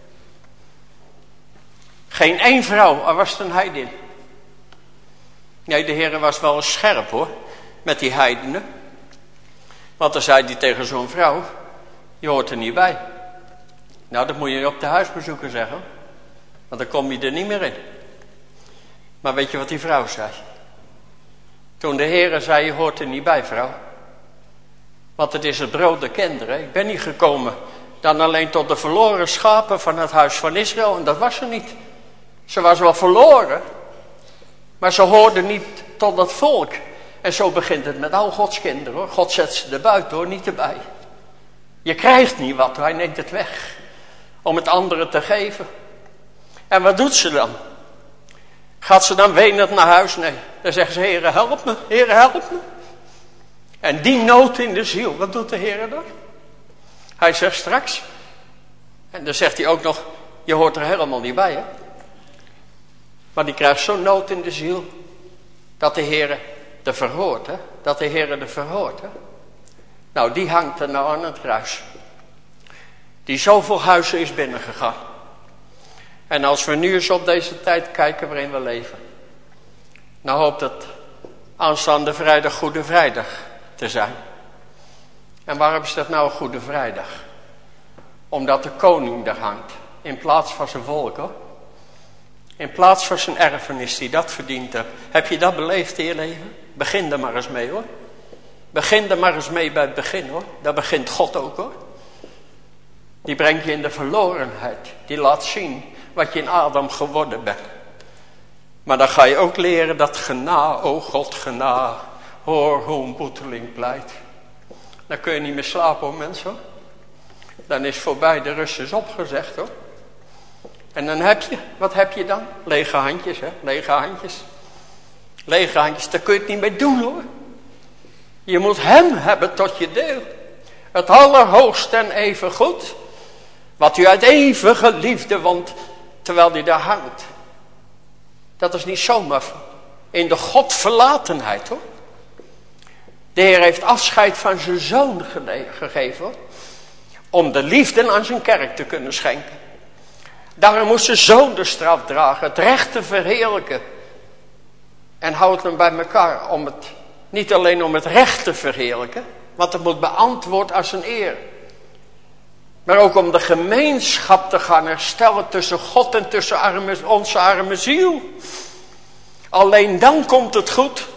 Geen één vrouw, er was het een heidin. Nee, de Heer was wel eens scherp hoor, met die heidenen. Want dan zei hij tegen zo'n vrouw, je hoort er niet bij. Nou, dat moet je op de huisbezoeker zeggen. Want dan kom je er niet meer in. Maar weet je wat die vrouw zei? Toen de Heer zei, je hoort er niet bij vrouw. Want het is het brood der kinderen. Ik ben niet gekomen dan alleen tot de verloren schapen van het huis van Israël. En dat was ze niet. Ze was wel verloren. Maar ze hoorde niet tot het volk. En zo begint het met al Gods kinderen hoor. God zet ze er buiten hoor, niet erbij. Je krijgt niet wat, hij neemt het weg. Om het anderen te geven. En wat doet ze dan? Gaat ze dan wenend naar huis? Nee. Dan zegt ze, Heere help me, Heere help me. En die nood in de ziel, wat doet de Heer dan? Hij zegt straks. En dan zegt hij ook nog, je hoort er helemaal niet bij hè. Maar die krijgt zo'n nood in de ziel. Dat de Heer de verhoort hè. Dat de Heer de verhoort hè. Nou die hangt er nou aan het kruis. Die zoveel huizen is binnengegaan. En als we nu eens op deze tijd kijken waarin we leven. Nou hoopt het aanstaande vrijdag Goede Vrijdag te zijn. En waarom is dat nou een Goede Vrijdag? Omdat de koning daar hangt. In plaats van zijn volk hoor. In plaats van zijn erfenis die dat verdient heeft. Heb je dat beleefd in je leven? Begin er maar eens mee hoor. Begin er maar eens mee bij het begin hoor. Daar begint God ook hoor. Die brengt je in de verlorenheid. Die laat zien wat je in Adam geworden bent. Maar dan ga je ook leren dat gena, o God gena, hoor hoe een boeteling pleit. Dan kun je niet meer slapen hoor mensen hoor. Dan is voorbij, de rust is opgezegd hoor. En dan heb je, wat heb je dan? Lege handjes hè, lege handjes. Lege handjes, daar kun je het niet mee doen hoor. Je moet hem hebben tot je deel. Het allerhoogste en even goed. Wat u uit eeuwige liefde, want terwijl hij daar hangt. Dat is niet zomaar in de Godverlatenheid hoor. De Heer heeft afscheid van zijn zoon gegeven hoor. Om de liefde aan zijn kerk te kunnen schenken. Daarom moest zijn zoon de straf dragen. Het recht te verheerlijken. En houdt hem bij elkaar om het, niet alleen om het recht te verheerlijken. Want het moet beantwoord als een eer. Maar ook om de gemeenschap te gaan herstellen tussen God en tussen arme, onze arme ziel. Alleen dan komt het goed.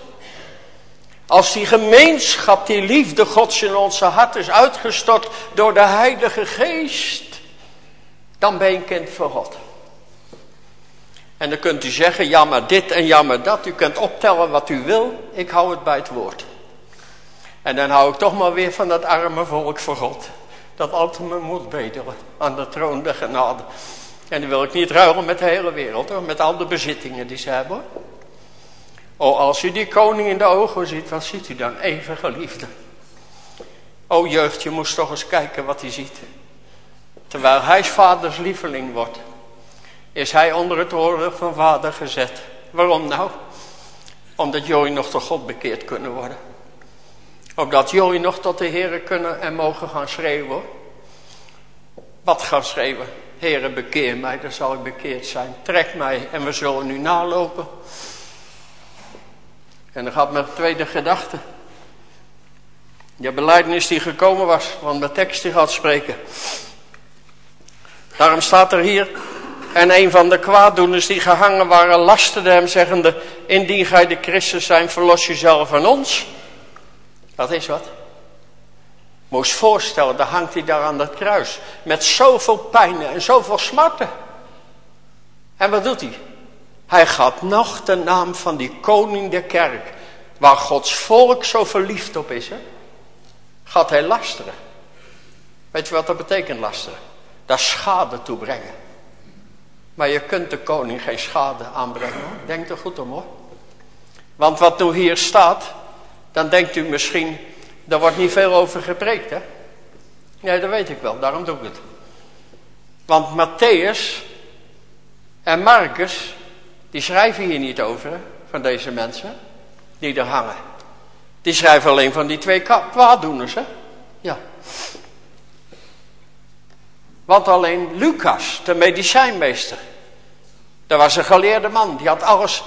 Als die gemeenschap, die liefde Gods in onze hart is uitgestort door de Heilige Geest. Dan ben je een kind van God. En dan kunt u zeggen, ja maar dit en ja maar dat. U kunt optellen wat u wil. Ik hou het bij het woord. En dan hou ik toch maar weer van dat arme volk voor God. Dat altijd me moet bedelen aan de troon der genade. En dan wil ik niet ruilen met de hele wereld hoor. Met al de bezittingen die ze hebben hoor. Oh, als u die koning in de ogen ziet, wat ziet u dan? Eeuwige liefde. O jeugd, je moest toch eens kijken wat hij ziet. Terwijl hij vaders lieveling wordt, is hij onder het oordeel van vader gezet. Waarom nou? Omdat jullie nog tot God bekeerd kunnen worden. Opdat jullie nog tot de Heere kunnen en mogen gaan schreeuwen. Wat gaan schreeuwen? Heere, bekeer mij, dan zal ik bekeerd zijn. Trek mij en we zullen u nalopen. En dan gaat mijn tweede gedachte. De belijdenis die gekomen was, want mijn tekst die gaat spreken. Daarom staat er hier. En een van de kwaaddoeners die gehangen waren lasterde hem zeggende. Indien gij de Christus zijn, verlos jezelf van ons. Dat is wat. Moest voorstellen, daar hangt hij daar aan dat kruis. Met zoveel pijnen en zoveel smarten. En wat doet hij? Hij gaat nog de naam van die koning der kerk, waar Gods volk zo verliefd op is, hè, gaat hij lasteren. Weet je wat dat betekent, lasteren? Dat is schade toebrengen. Maar je kunt de koning geen schade aanbrengen. Hoor. Denk er goed om, hoor. Want wat nu hier staat, dan denkt u misschien, daar wordt niet veel over gepreekt, hè? Nee, dat weet ik wel, daarom doe ik het. Want Matthäus en Marcus, die schrijven hier niet over, hè, van deze mensen die er hangen. Die schrijven alleen van die twee kwaaddoeners, hè? Ja. Want alleen Lucas, de medicijnmeester, dat was een geleerde man, die had alles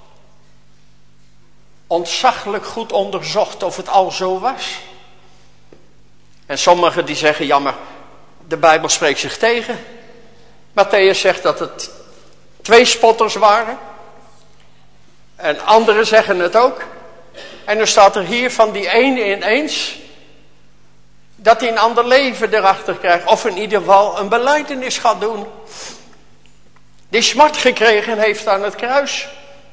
ontzaglijk goed onderzocht of het al zo was. En sommigen die zeggen, ja maar de Bijbel spreekt zich tegen. Matthäus zegt dat het twee spotters waren. En anderen zeggen het ook. En dan staat er hier van die ene ineens dat hij een ander leven erachter krijgt. Of in ieder geval een belijdenis gaat doen. Die smart gekregen heeft aan het kruis.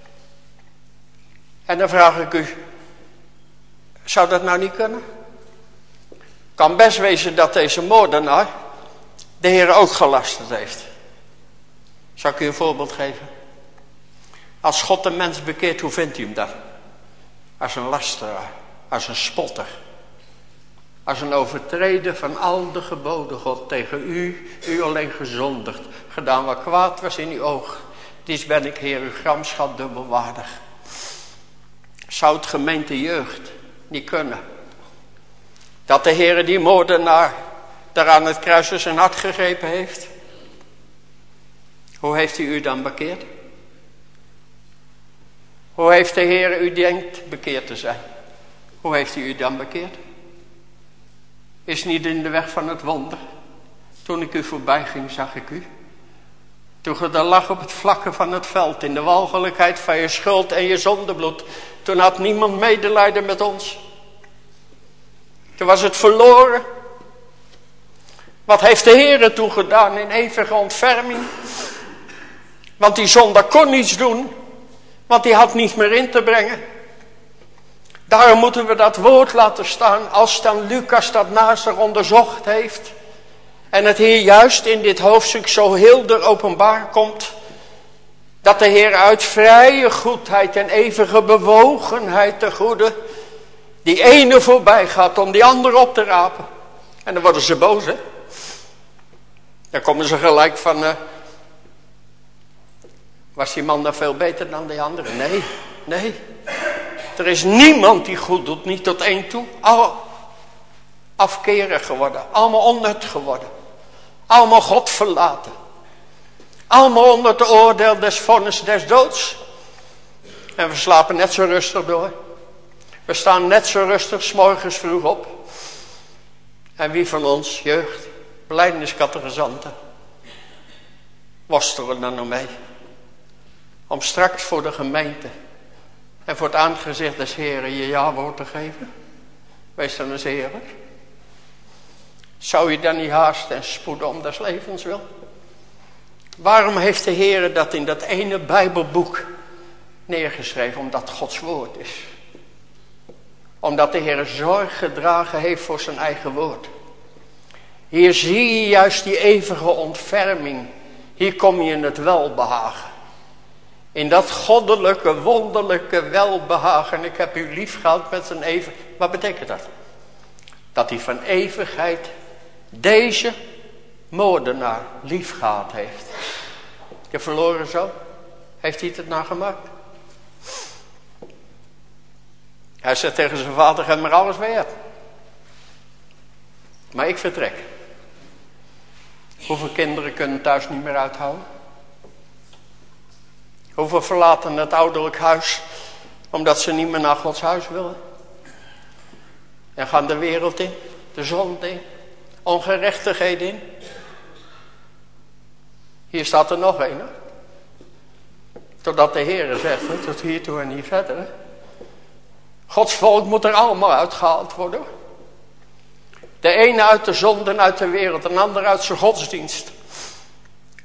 En dan vraag ik u, zou dat nou niet kunnen? Kan best wezen dat deze moordenaar de Heer ook gelasterd heeft. Zal ik u een voorbeeld geven? Als God een mens bekeert, hoe vindt u hem dan? Als een lasteraar, als een spotter. Als een overtreder van al de geboden God tegen u, u alleen gezondigd. Gedaan wat kwaad was in uw oog. Dies ben ik, Heer, uw gramschat dubbelwaardig. Zou het gemeente jeugd niet kunnen? Dat de Heer die moordenaar daar aan het kruis in zijn hart gegrepen heeft. Hoe heeft hij u dan bekeerd? Hoe heeft de Heer u denkt bekeerd te zijn? Hoe heeft hij u dan bekeerd? Is niet in de weg van het wonder. Toen ik u voorbij ging, zag ik u. Toen ge daar lag op het vlakke van het veld, in de walgelijkheid van je schuld en je zondebloed. Toen had niemand medelijden met ons. Toen was het verloren. Wat heeft de Heer toen gedaan in eeuwige ontferming? Want die zondaar kon niets doen. Want die had niets meer in te brengen. Daarom moeten we dat woord laten staan. Als dan Lucas dat naast onderzocht heeft. En het hier juist in dit hoofdstuk zo heel er openbaar komt. Dat de Heer uit vrije goedheid en eeuwige bewogenheid te goede. Die ene voorbij gaat om die andere op te rapen. En dan worden ze boos, hè. Dan komen ze gelijk van. Uh, was die man nou veel beter dan die andere? Nee, nee. Er is niemand die goed doet, niet tot één toe. Al afkerig geworden, allemaal onnut geworden. Allemaal God verlaten. Allemaal onder het oordeel des vonnis des doods. En we slapen net zo rustig door. We staan net zo rustig 's morgens vroeg op. En wie van ons, jeugd, belijdeniscatechisanten, worstelen dan nog mee. Om straks voor de gemeente en voor het aangezicht des Heren je ja-woord te geven. Wees dan eens eerlijk. Zou je dan niet haasten en spoeden om des levens wil? Waarom heeft de Heer dat in dat ene Bijbelboek neergeschreven? Omdat Gods woord is. Omdat de Heer zorg gedragen heeft voor zijn eigen woord. Hier zie je juist die eeuwige ontferming. Hier kom je in het welbehagen. In dat goddelijke, wonderlijke welbehagen. Ik heb u lief gehad met zijn eeuwig. Wat betekent dat? Dat hij van eeuwigheid deze moordenaar lief gehad heeft. Je verloren zo. Heeft hij het nou gemaakt? Hij zegt tegen zijn vader, geef maar alles wat je hebt. Maar ik vertrek. Hoeveel kinderen kunnen thuis niet meer uithouden? Hoeveel verlaten het ouderlijk huis omdat ze niet meer naar Gods huis willen? En gaan de wereld in, de zonde in, ongerechtigheid in. Hier staat er nog een. Hè? Totdat de Heer zegt, hè, tot hiertoe en niet verder. Hè? Gods volk moet er allemaal uitgehaald worden. De ene uit de zonde en uit de wereld, een ander uit zijn godsdienst.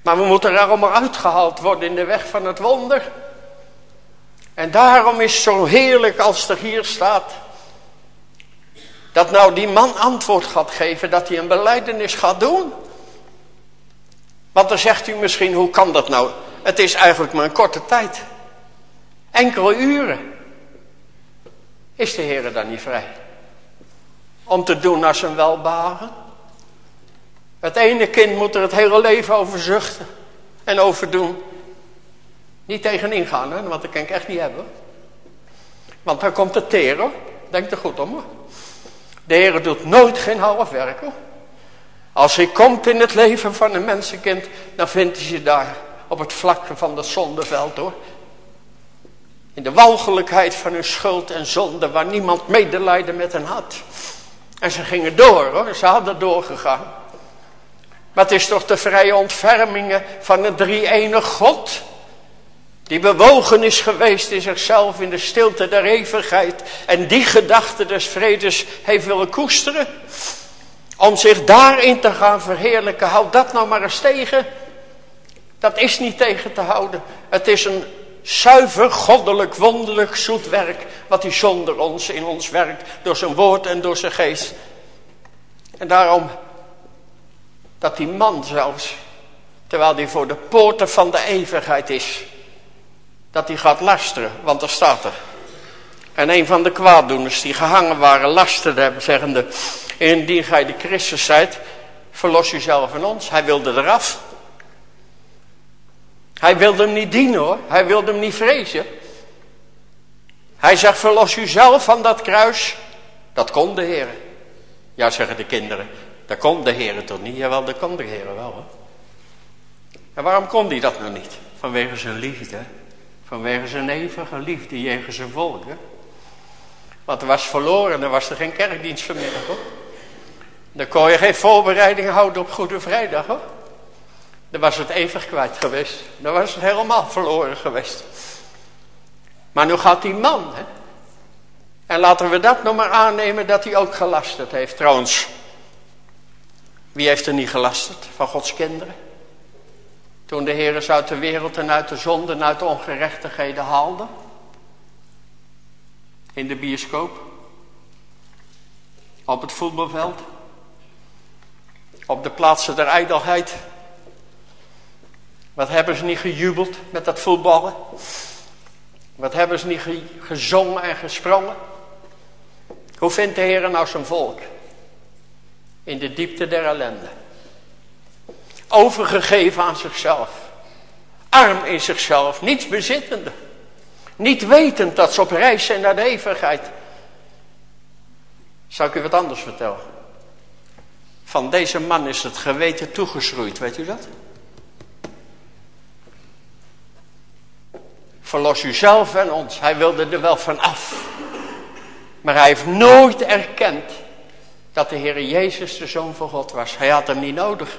Maar we moeten er allemaal uitgehaald worden in de weg van het wonder. En daarom is het zo heerlijk als er hier staat, dat nou die man antwoord gaat geven, dat hij een belijdenis gaat doen. Want dan zegt u misschien, hoe kan dat nou? Het is eigenlijk maar een korte tijd. Enkele uren. Is de Heer dan niet vrij? Om te doen naar zijn welbehagen? Het ene kind moet er het hele leven over zuchten en over doen. Niet tegenin gaan, hè? Want dat kan ik echt niet hebben. Want dan komt het teer, hoor. Denk er goed om, hoor. De Heer doet nooit geen half werk, hoor. Als hij komt in het leven van een mensenkind, dan vindt hij je daar op het vlak van dat zondeveld, hoor. In de walgelijkheid van hun schuld en zonde, waar niemand medelijden met hen had. En ze gingen door, hoor. Ze hadden doorgegaan. Maar het is toch de vrije ontfermingen van een drie-enig God, die bewogen is geweest in zichzelf in de stilte der eeuwigheid. En die gedachte des vredes heeft willen koesteren. Om zich daarin te gaan verheerlijken. Houd dat nou maar eens tegen. Dat is niet tegen te houden. Het is een zuiver, goddelijk, wonderlijk, zoet werk. Wat hij zonder ons in ons werkt. Door zijn woord en door zijn geest. En daarom dat die man zelfs, terwijl hij voor de poorten van de eeuwigheid is, dat hij gaat lasteren, want er staat er. En een van de kwaaddoeners die gehangen waren, lasterde hem, zeggende, indien gij de Christus zijt, verlos uzelf en ons. Hij wilde eraf. Hij wilde hem niet dienen, hoor. Hij wilde hem niet vrezen. Hij zegt, verlos uzelf van dat kruis. Dat kon de Heer. Ja, zeggen de kinderen. Dat kon de Heer toch niet? Jawel, dat kon de Heer wel, hoor. En waarom kon hij dat nou niet? Vanwege zijn liefde. Vanwege zijn eeuwige liefde jegens zijn volk. Hè? Want er was verloren, er was er geen kerkdienst vanmiddag, hoor. Dan kon je geen voorbereiding houden op Goede Vrijdag, hoor. Dan was het eeuwig kwijt geweest. Dan was het helemaal verloren geweest. Maar nu gaat die man, hè. En laten we dat nog maar aannemen dat hij ook gelasterd heeft. Trouwens, wie heeft er niet gelasterd van Gods kinderen? Toen de Heer ze uit de wereld en uit de zonde en uit de ongerechtigheden haalde. In de bioscoop. Op het voetbalveld. Op de plaatsen der ijdelheid. Wat hebben ze niet gejubeld met dat voetballen? Wat hebben ze niet ge- gezongen en gesprongen? Hoe vindt de Heer nou zijn volk? In de diepte der ellende. Overgegeven aan zichzelf. Arm in zichzelf. Niets bezittende. Niet wetend dat ze op reis zijn naar de eeuwigheid. Zal ik u wat anders vertellen? Van deze man is het geweten toegeschroeid. Weet u dat? Verlos uzelf en ons. Hij wilde er wel van af. Maar hij heeft nooit erkend dat de Heer Jezus de Zoon van God was. Hij had hem niet nodig.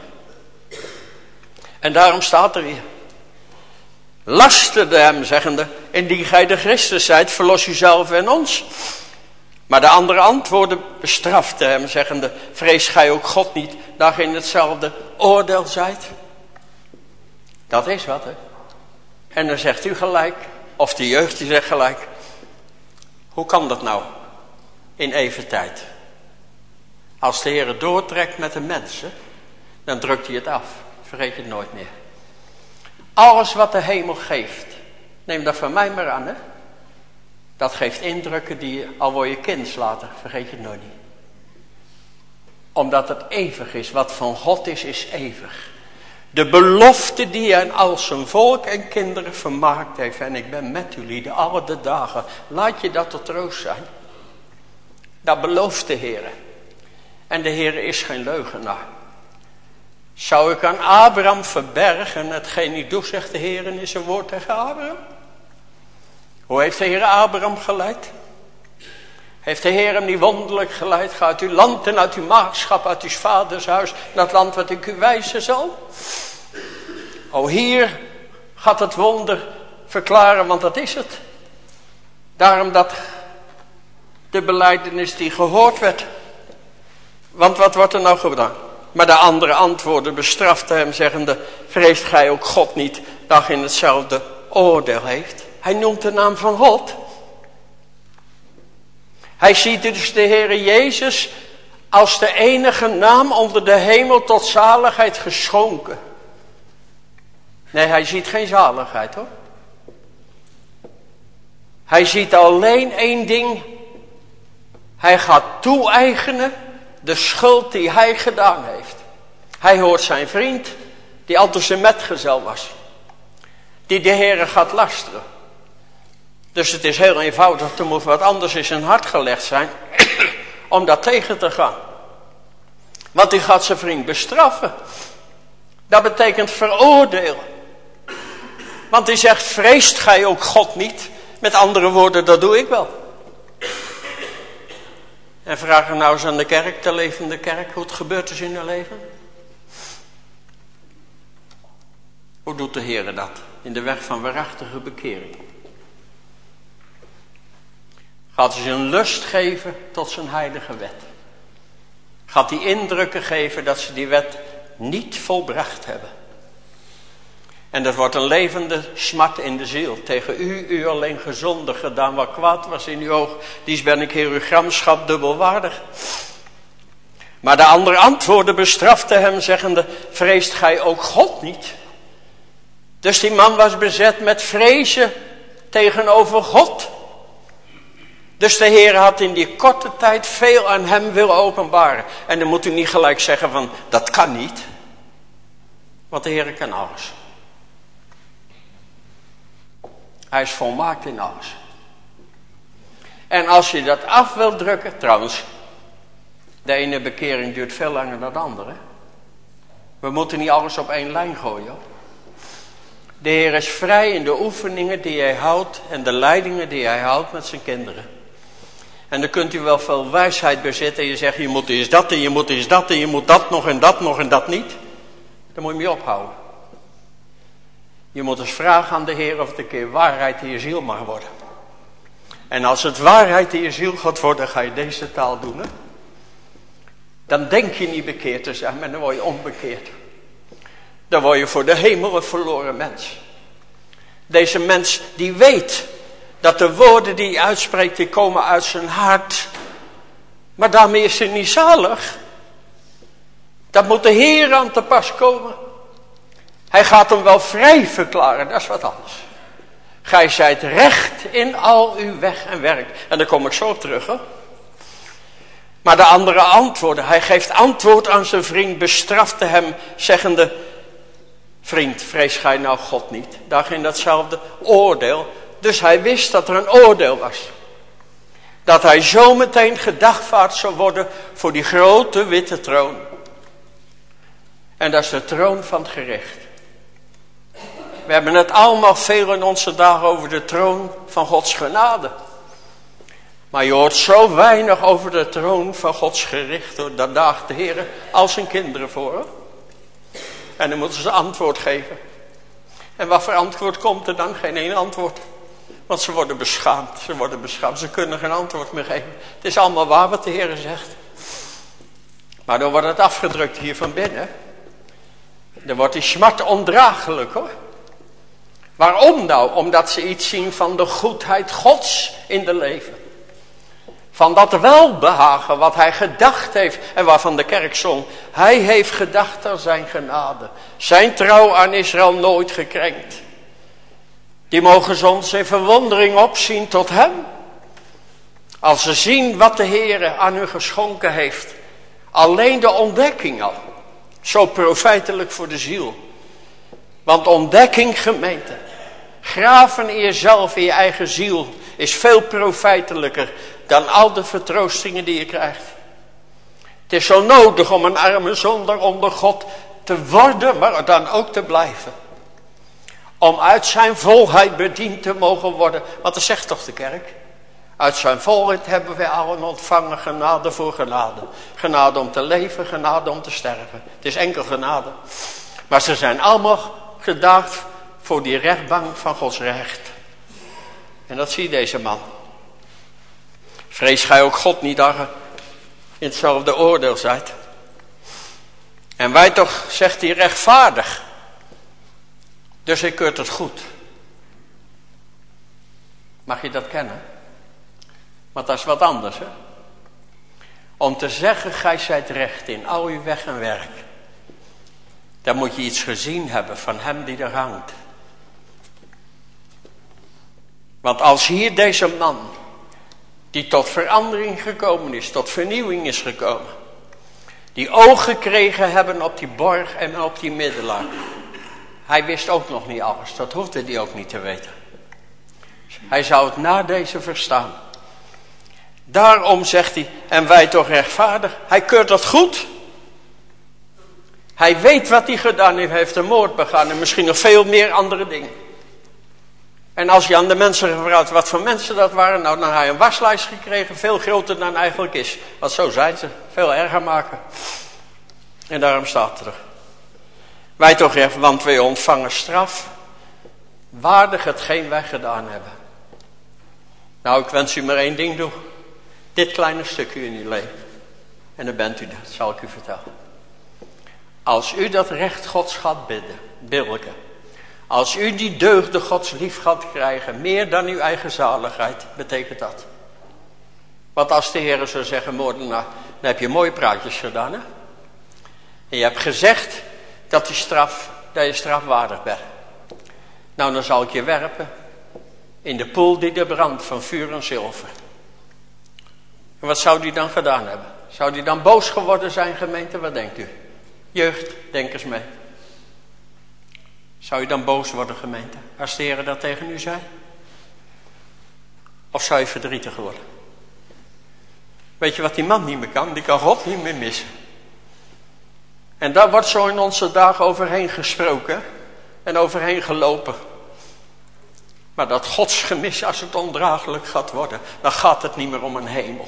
En daarom staat er hier. Lasterde hem, zeggende, indien gij de Christus zijt, verlos uzelf en ons. Maar de andere antwoorden bestrafte hem, zeggende, vrees gij ook God niet, dat gij in hetzelfde oordeel zijt. Dat is wat, hè. En dan zegt u gelijk, of de jeugd die zegt gelijk, hoe kan dat nou in even tijd? Als de Heer het doortrekt met de mensen, dan drukt hij het af. Vergeet je het nooit meer. Alles wat de hemel geeft, neem dat van mij maar aan, hè. Dat geeft indrukken die, al word je kind later, vergeet je het nooit niet. Omdat het eeuwig is, wat van God is, is eeuwig. De belofte die hij aan al zijn volk en kinderen vermaakt heeft. En ik ben met jullie alle de dagen. Laat je dat tot troost zijn. Dat belooft de Heer. En de Heer is geen leugenaar. Zou ik aan Abraham verbergen hetgeen ik doe, zegt de Heer in zijn woord tegen Abraham? Hoe heeft de Heer Abraham geleid? Heeft de Heer hem niet wonderlijk geleid? Ga uit uw land en uit uw maagschap, uit uw vaders huis, naar het land wat ik u wijzen zal. O, hier gaat het wonder verklaren, want dat is het. Daarom dat de belijdenis die gehoord werd. Want wat wordt er nou gedaan? Maar de andere antwoorden bestrafte hem, zeggende, vreest gij ook God niet, dat hij in hetzelfde oordeel heeft? Hij noemt de naam van God. Hij ziet dus de Heere Jezus als de enige naam onder de hemel tot zaligheid geschonken. Nee, hij ziet geen zaligheid hoor. Hij ziet alleen één ding. Hij gaat toe-eigenen de schuld die hij gedaan heeft. Hij hoort zijn vriend, die altijd zijn metgezel was, die de Heere gaat lasteren. Dus het is heel eenvoudig, er moet wat anders in zijn hart gelegd zijn om dat tegen te gaan. Want hij gaat zijn vriend bestraffen. Dat betekent veroordelen. Want hij zegt, vreest gij ook God niet? Met andere woorden, dat doe ik wel. En vraag er nou eens aan de kerk, de levende kerk, hoe het gebeurd is in hun leven. Hoe doet de Heere dat? In de weg van waarachtige bekering. Gaat hij zijn lust geven tot zijn heilige wet. Gaat hij indrukken geven dat ze die wet niet volbracht hebben. En dat wordt een levende smart in de ziel. Tegen u, u alleen gezondig gedaan, wat kwaad was in uw oog. Dies ben ik, Heer, uw gramschap dubbelwaardig. Maar de andere antwoorden bestrafte hem, zeggende, vreest gij ook God niet? Dus die man was bezet met vrezen tegenover God. Dus de Heer had in die korte tijd veel aan hem willen openbaren. En dan moet u niet gelijk zeggen van, dat kan niet. Want de Heer kan alles. Hij is volmaakt in alles. En als je dat af wilt drukken, trouwens, de ene bekering duurt veel langer dan de andere. We moeten niet alles op één lijn gooien. De Heer is vrij in de oefeningen die hij houdt en de leidingen die hij houdt met zijn kinderen. En dan kunt u wel veel wijsheid bezitten en je zegt, je moet eens dat en je moet eens dat en je moet dat nog en dat nog en dat niet. Dan moet je mee ophouden. Je moet eens vragen aan de Heer of het een keer waarheid in je ziel mag worden. En als het waarheid in je ziel gaat worden, ga je deze taal doen. Hè? Dan denk je niet bekeerd te zijn, maar dan word je onbekeerd. Dan word je voor de hemel een verloren mens. Deze mens die weet dat de woorden die hij uitspreekt, die komen uit zijn hart. Maar daarmee is hij niet zalig. Dat moet de Heer aan te pas komen. Hij gaat hem wel vrij verklaren, dat is wat anders. Gij zijt recht in al uw weg en werk. En daar kom ik zo op terug. Hè? Maar de andere antwoorden, hij geeft antwoord aan zijn vriend, bestrafte hem, zeggende, vriend, vrees gij nou God niet? Daar ging datzelfde oordeel. Dus hij wist dat er een oordeel was. Dat hij zo meteen gedagvaard zou worden voor die grote witte troon. En dat is de troon van het gericht. We hebben het allemaal veel in onze dagen over de troon van Gods genade. Maar je hoort zo weinig over de troon van Gods gericht. Hoor. Daar daagt de Heer al zijn kinderen voor. Hoor. En dan moeten ze antwoord geven. En wat voor antwoord komt er dan? Geen één antwoord. Want ze worden beschaamd. Ze worden beschaamd. Ze kunnen geen antwoord meer geven. Het is allemaal waar wat de Heer zegt. Maar dan wordt het afgedrukt hier van binnen. Dan wordt die smart ondraaglijk hoor. Waarom nou? Omdat ze iets zien van de goedheid Gods in de leven. Van dat welbehagen wat hij gedacht heeft en waarvan de kerk zong. Hij heeft gedacht aan zijn genade. Zijn trouw aan Israël nooit gekrenkt. Die mogen soms in verwondering opzien tot hem. Als ze zien wat de Heer aan hun geschonken heeft. Alleen de ontdekking al. Zo profijtelijk voor de ziel. Want ontdekking, gemeente. Graven in jezelf, in je eigen ziel. Is veel profijtelijker dan al de vertroostingen die je krijgt. Het is zo nodig om een arme zonder onder God te worden, maar dan ook te blijven. Om uit zijn volheid bediend te mogen worden. Want dat zegt toch de kerk? Uit zijn volheid hebben wij allen ontvangen genade voor genade. Genade om te leven, genade om te sterven. Het is enkel genade. Maar ze zijn allemaal gedaagd voor die rechtbank van Gods recht. En dat zie deze man. Vrees gij ook God niet dat je in hetzelfde oordeel zijt. En wij toch, zegt hij, rechtvaardig. Dus hij keurt het goed. Mag je dat kennen? Want dat is wat anders, hè? Om te zeggen, gij zijt recht in al uw weg en werk. Dan moet je iets gezien hebben van hem die er hangt. Want als hier deze man, die tot verandering gekomen is, tot vernieuwing is gekomen, die oog gekregen hebben op die borg en op die middelaar. Hij wist ook nog niet alles, dat hoefde hij ook niet te weten. Hij zou het na deze verstaan. Daarom zegt hij, en wij toch rechtvaardig. Hij keurt dat goed. Hij weet wat hij gedaan heeft. Hij heeft een moord begaan en misschien nog veel meer andere dingen. En als je aan de mensen gevraagd wat voor mensen dat waren, nou dan had hij een waslijst gekregen, veel groter dan eigenlijk is. Want zo zijn ze, veel erger maken. En daarom staat er. Wij toch recht, want wij ontvangen straf, waardig hetgeen wij gedaan hebben. Nou, ik wens u maar één ding doen. Dit kleine stukje in uw leven. En dan bent u dat, zal ik u vertellen. Als u dat recht Gods gaat bidden, billijken. Als u die deugden Gods lief gaat krijgen, meer dan uw eigen zaligheid, betekent dat. Want als de Heer zou zeggen, moordenaar, dan heb je mooie praatjes gedaan, hè? En je hebt gezegd dat, die straf, dat je strafwaardig bent. Nou, dan zal ik je werpen in de poel die er brandt van vuur en zilver. En wat zou die dan gedaan hebben? Zou die dan boos geworden zijn, gemeente? Wat denkt u? Jeugd, denk eens mee. Zou je dan boos worden, gemeente, als de Heer dat tegen u zei? Of zou je verdrietig worden? Weet je wat die man niet meer kan? Die kan God niet meer missen. En daar wordt zo in onze dagen overheen gesproken en overheen gelopen. Maar dat godsgemis, als het ondraaglijk gaat worden, dan gaat het niet meer om een hemel.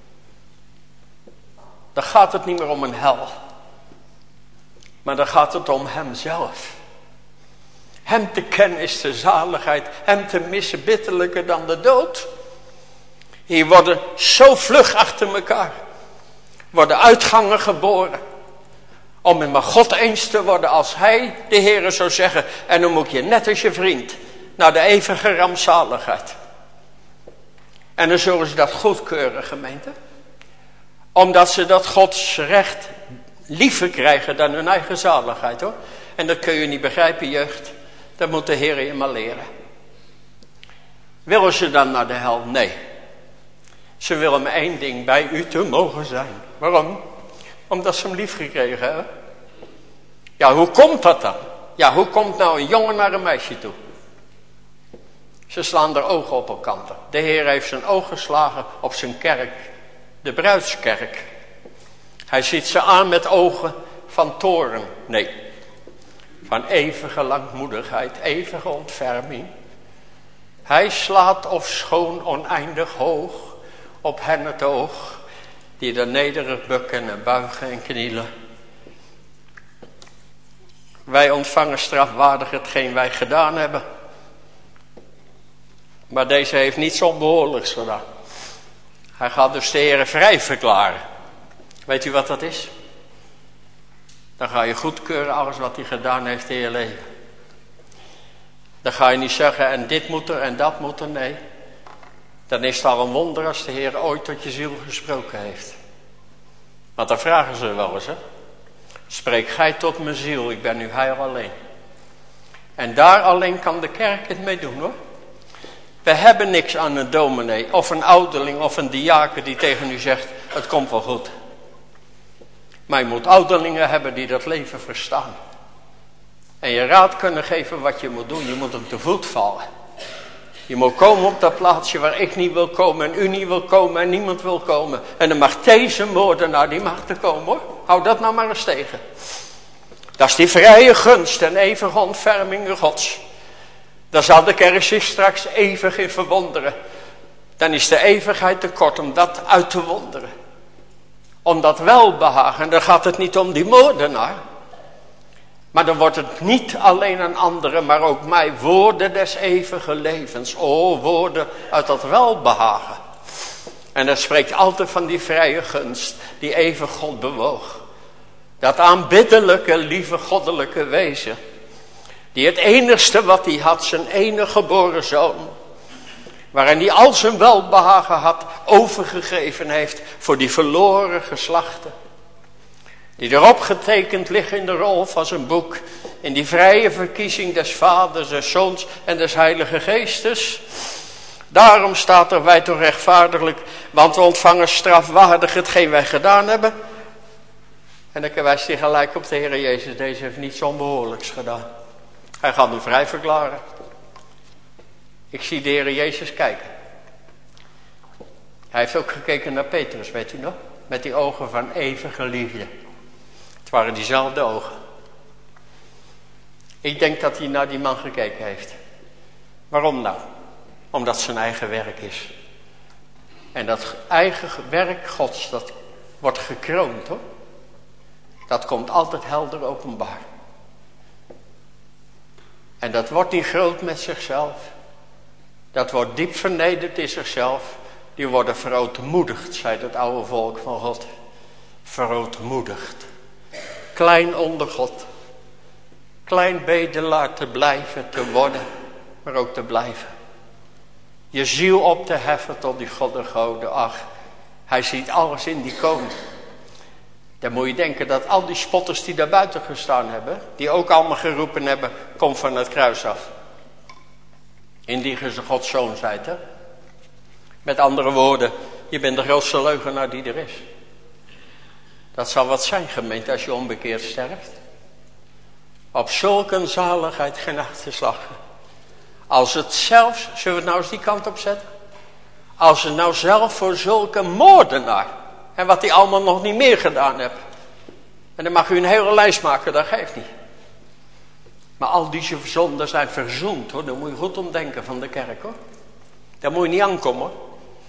Dan gaat het niet meer om een hel. Maar dan gaat het om hemzelf. Hem te kennen is de zaligheid. Hem te missen bitterlijker dan de dood. Hier worden zo vlug achter elkaar. Worden uitgangen geboren. Om met God eens te worden als hij, de Heere, zou zeggen. En dan moet je net als je vriend naar de eeuwige rampzaligheid. En dan zullen ze dat goedkeuren, gemeente. Omdat ze dat Gods recht liever krijgen dan hun eigen zaligheid, hoor. En dat kun je niet begrijpen, jeugd. Dat moet de Heer je maar leren. Willen ze dan naar de hel? Nee. Ze willen maar één ding, bij u te mogen zijn. Waarom? Omdat ze hem lief gekregen hebben. Ja, hoe komt dat dan? Ja, hoe komt nou een jongen naar een meisje toe? Ze slaan er ogen op elkaar. De Heer heeft zijn oog geslagen op zijn kerk. De bruidskerk. Hij ziet ze aan met ogen van toorn. Nee. Van eeuwige langmoedigheid, eeuwige ontferming. Hij slaat of schoon oneindig hoog op hen het oog, die er nederig bukken en buigen en knielen. Wij ontvangen strafwaardig hetgeen wij gedaan hebben. Maar deze heeft niets onbehoorlijks gedaan. Hij gaat dus de Heer vrij verklaren. Weet u wat dat is? Dan ga je goedkeuren alles wat hij gedaan heeft in je leven. Dan ga je niet zeggen en dit moet er en dat moet er. Nee. Dan is het al een wonder als de Heer ooit tot je ziel gesproken heeft. Want dan vragen ze wel eens, hè. Spreek gij tot mijn ziel, ik ben nu heil alleen. En daar alleen kan de kerk het mee doen, hoor. We hebben niks aan een dominee of een ouderling of een diaken die tegen u zegt, het komt wel goed. Maar je moet ouderlingen hebben die dat leven verstaan. En je raad kunnen geven wat je moet doen. Je moet hem te voet vallen. Je moet komen op dat plaatsje waar ik niet wil komen en u niet wil komen en niemand wil komen. En dan mag deze moordenaar, die mag er komen, hoor. Hou dat nou maar eens tegen. Dat is die vrije gunst en eeuwige ontferming Gods. Daar zal de kerk zich straks eeuwig in verwonderen. Dan is de eeuwigheid te kort om dat uit te wonderen. Om dat welbehagen. En dan gaat het niet om die moordenaar. Maar dan wordt het niet alleen aan anderen, maar ook mij. Woorden des eeuwige levens. O, woorden uit dat welbehagen. En dat spreekt altijd van die vrije gunst. Die eeuwig God bewoog. Dat aanbiddelijke, lieve goddelijke wezen. Die het enigste wat hij had, zijn enige geboren zoon. Waarin hij al zijn welbehagen had overgegeven heeft voor die verloren geslachten. Die erop getekend liggen in de rol van zijn boek. In die vrije verkiezing des Vaders, des Zoons en des Heilige Geestes. Daarom staat er wij toch rechtvaardiglijk, want we ontvangen strafwaardig hetgeen wij gedaan hebben. En dan wijst hij gelijk op de Heer Jezus, deze heeft niets onbehoorlijks gedaan. Hij gaat nu vrij verklaren. Ik zie de Heer Jezus kijken. Hij heeft ook gekeken naar Petrus, weet u nog? Met die ogen van eeuwige liefde. Het waren diezelfde ogen. Ik denk dat hij naar die man gekeken heeft. Waarom nou? Omdat het zijn eigen werk is. En dat eigen werk Gods, dat wordt gekroond hoor. Dat komt altijd helder openbaar. En dat wordt niet groot met zichzelf. Dat wordt diep vernederd in zichzelf. Die worden verootmoedigd, zei het oude volk van God. Verootmoedigd. Klein onder God. Klein bedelaar te blijven, te worden, maar ook te blijven. Je ziel op te heffen tot die God de goden. Ach, hij ziet alles in die komen. Dan moet je denken dat al die spotters die daar buiten gestaan hebben, die ook allemaal geroepen hebben, kom van het kruis af. Indien ze Gods zoon zijt, hè? Met andere woorden, je bent de grootste leugenaar die er is. Dat zal wat zijn, gemeente, als je onbekeerd sterft. Op zulk een zaligheid geen acht te slagen. Als het zelfs, zullen we het nou eens die kant op zetten? Als het nou zelf voor zulke moordenaar, en wat hij allemaal nog niet meer gedaan heeft. En dan mag u een hele lijst maken, dat geeft niet. Maar al die zonden zijn verzoend hoor, daar moet je goed om denken van de kerk hoor. Daar moet je niet aankomen hoor.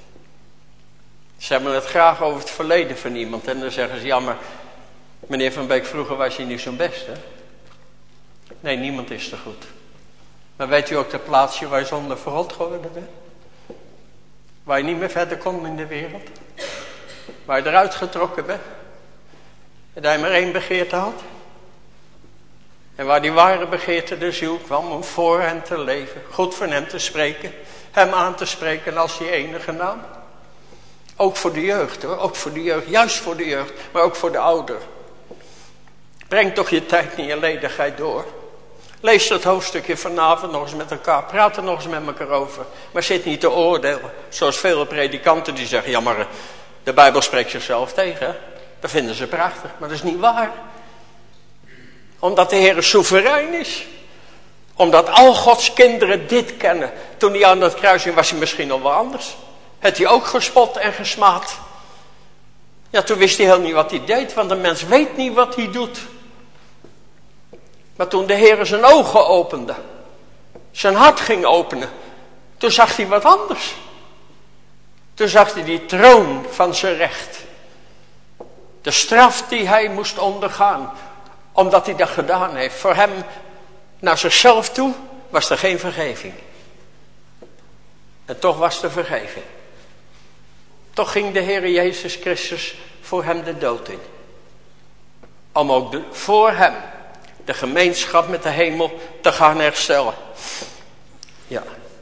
Ze hebben het graag over het verleden van iemand. En dan zeggen ze, ja maar meneer Van Beek, vroeger was je niet zo'n best hè. Nee, niemand is te goed. Maar weet u ook dat plaatsje waar je zonder verrot geworden bent? Waar je niet meer verder kon in de wereld? Waar je eruit getrokken bent? En dat je maar één begeerte had? En waar die ware begeerte de ziel kwam om voor hem te leven. Goed van hem te spreken. Hem aan te spreken als die enige naam. Ook voor de jeugd hoor. Ook voor de jeugd. Juist voor de jeugd. Maar ook voor de ouder. Breng toch je tijd niet in ledigheid door. Lees dat hoofdstukje vanavond nog eens met elkaar. Praat er nog eens met elkaar over. Maar zit niet te oordelen. Zoals vele predikanten die zeggen. Ja maar de Bijbel spreekt zichzelf tegen. Hè? Dat vinden ze prachtig. Maar dat is niet waar. Omdat de Heer soeverein is. Omdat al Gods kinderen dit kennen. Toen hij aan het kruis ging was hij misschien al wel anders. Had hij ook gespot en gesmaad. Ja, toen wist hij heel niet wat hij deed. Want een mens weet niet wat hij doet. Maar toen de Heer zijn ogen opende. Zijn hart ging openen. Toen zag hij wat anders. Toen zag hij die troon van zijn recht. De straf die hij moest ondergaan. Omdat hij dat gedaan heeft. Voor hem naar zichzelf toe was er geen vergeving. En toch was er vergeving. Toch ging de Heer Jezus Christus voor hem de dood in. Om ook de, voor hem de gemeenschap met de hemel te gaan herstellen. Ja.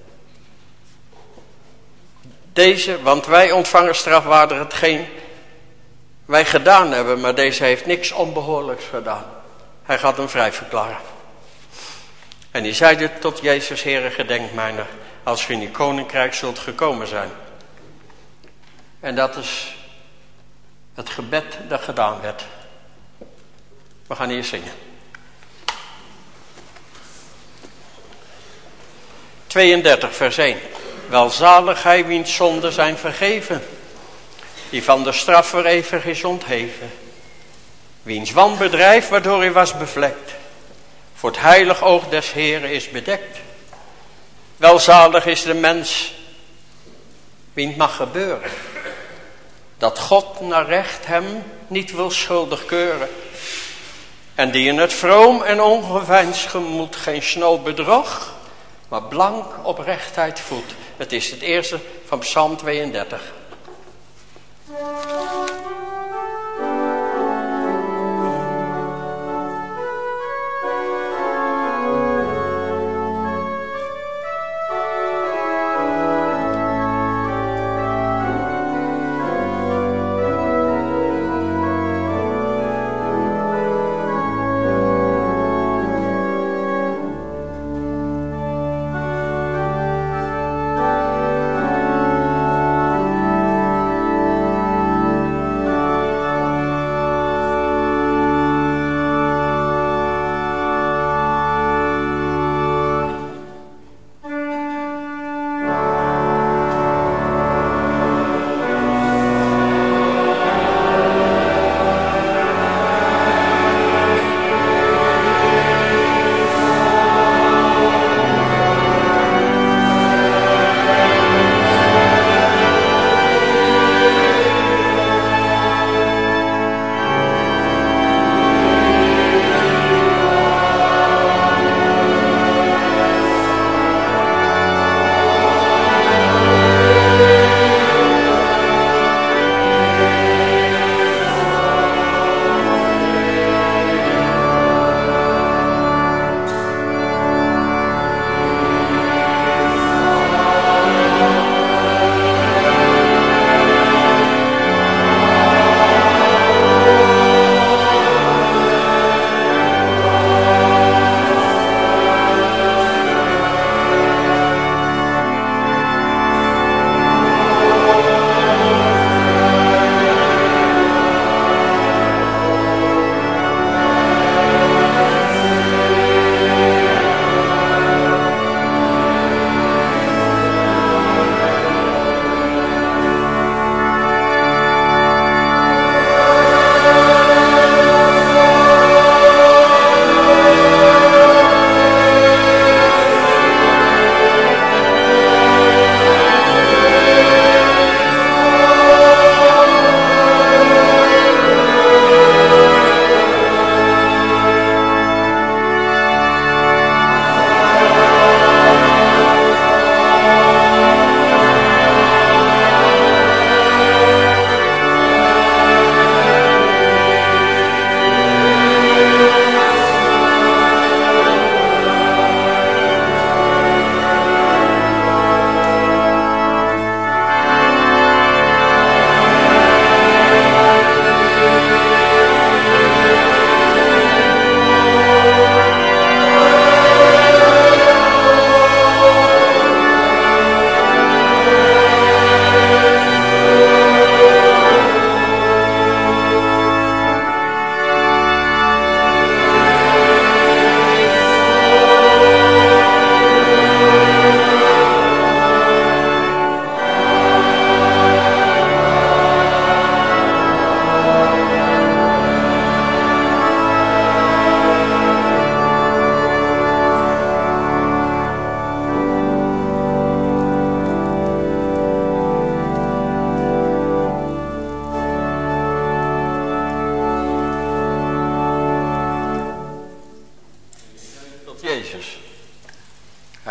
Deze, want wij ontvangen strafwaardig hetgeen wij gedaan hebben. Maar deze heeft niks onbehoorlijks gedaan. Hij gaat hem vrij verklaren. En hij zeide tot Jezus, Heere, gedenk mijner, als u in uw koninkrijk zult gekomen zijn. En dat is het gebed dat gedaan werd. We gaan hier zingen. tweeëndertig vers één. Welzalig hij wiens zonden zijn vergeven, die van de straf voor eeuwig is ontheven. Wiens wanbedrijf waardoor hij was bevlekt, voor het heilig oog des Heeren is bedekt. Welzalig is de mens, wie het mag gebeuren, dat God naar recht hem niet wil schuldig keuren. En die in het vroom en ongeveinsd gemoed geen snel bedrog, maar blank oprechtheid voedt. Het is het eerste van Psalm tweeëndertig.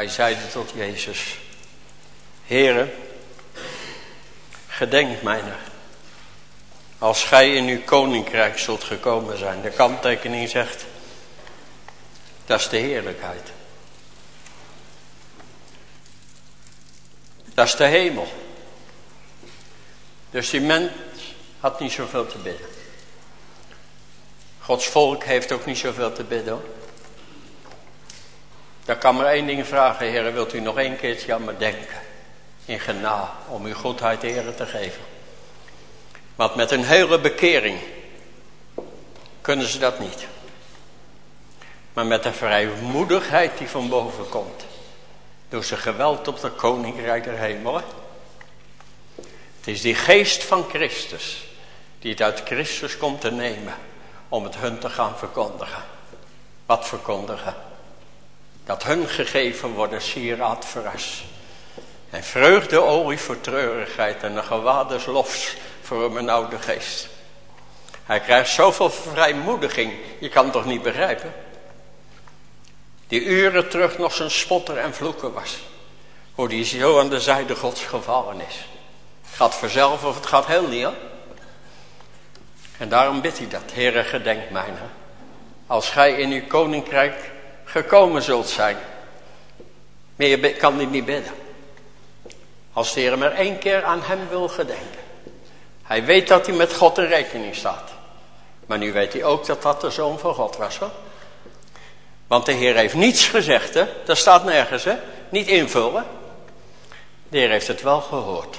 Hij zeide tot Jezus: Heere, gedenk mijner, als gij in uw koninkrijk zult gekomen zijn. De kanttekening zegt, dat is de heerlijkheid. Dat is de hemel. Dus die mens had niet zoveel te bidden. Gods volk heeft ook niet zoveel te bidden, hoor. Dan kan maar één ding vragen: Heer, wilt u nog één keertje aan me denken? In genade, om uw goedheid de Heer te geven. Want met een hele bekering kunnen ze dat niet. Maar met de vrijmoedigheid die van boven komt, door zijn geweld op de koninkrijk der hemelen. Het is die geest van Christus die het uit Christus komt te nemen om het hun te gaan verkondigen. Wat verkondigen? Dat hun gegeven worden sieraad verras. En vreugdeolie voor treurigheid en een gewaad des lofs voor een benauwde geest. Hij krijgt zoveel vrijmoediging, je kan het toch niet begrijpen? Die uren terug nog zijn spotter en vloeken was. Hoe die zo aan de zijde Gods gevallen is. Het gaat vanzelf of het gaat heel niet, hoor. En daarom bidt hij dat: Heere, gedenk mijner, als gij in uw koninkrijk gekomen zult zijn. Meer kan hij niet bidden. Als de Heer maar één keer aan hem wil gedenken. Hij weet dat hij met God in rekening staat. Maar nu weet hij ook dat dat de Zoon van God was, hoor. Want de Heer heeft niets gezegd, hè. Dat staat nergens, hè. Niet invullen. De Heer heeft het wel gehoord.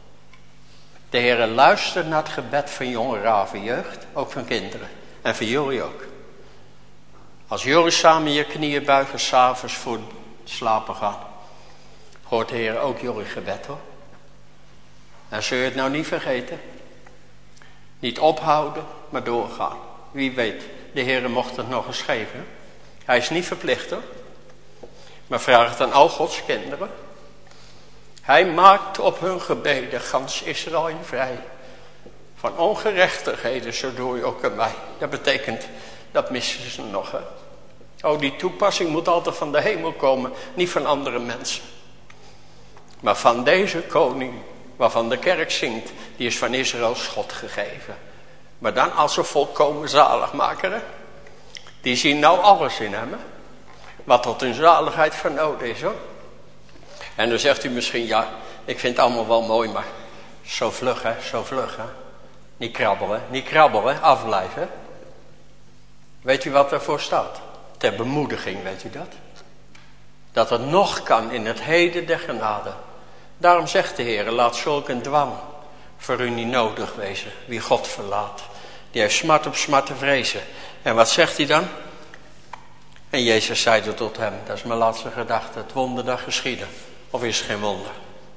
De Heer luistert naar het gebed van jongeren, van jeugd, ook van kinderen. En van jullie ook. Als jullie samen je knieën buigen, 's avonds voor slapen gaan, hoort de Heer ook jullie gebed, hoor. En zul je het nou niet vergeten? Niet ophouden, maar doorgaan. Wie weet, de Heer mocht het nog eens geven. Hij is niet verplicht, hoor. Maar vraag het aan al Gods kinderen. Hij maakt op hun gebeden gans Israël vrij. Van ongerechtigheden, zo doe je ook aan mij. Dat betekent, dat missen ze nog, hè. Oh, die toepassing moet altijd van de hemel komen, niet van andere mensen. Maar van deze koning, waarvan de kerk zingt, die is van Israëls God gegeven. Maar dan als een volkomen zaligmaker, hè. Die zien nou alles in hem, hè. Wat tot hun zaligheid van nodig is, hoor. En dan zegt u misschien, ja, ik vind het allemaal wel mooi, maar zo vlug, hè, zo vlug, hè. Niet krabbelen, niet krabbelen, afblijven. Weet u wat ervoor staat? Ter bemoediging, weet u dat? Dat het nog kan in het heden der genade. Daarom zegt de Heer, laat zulk een dwang voor u niet nodig wezen. Wie God verlaat, die heeft smart op smart te vrezen. En wat zegt hij dan? En Jezus zeide tot hem, dat is mijn laatste gedachte, het wonder dat geschieden. Of is het geen wonder?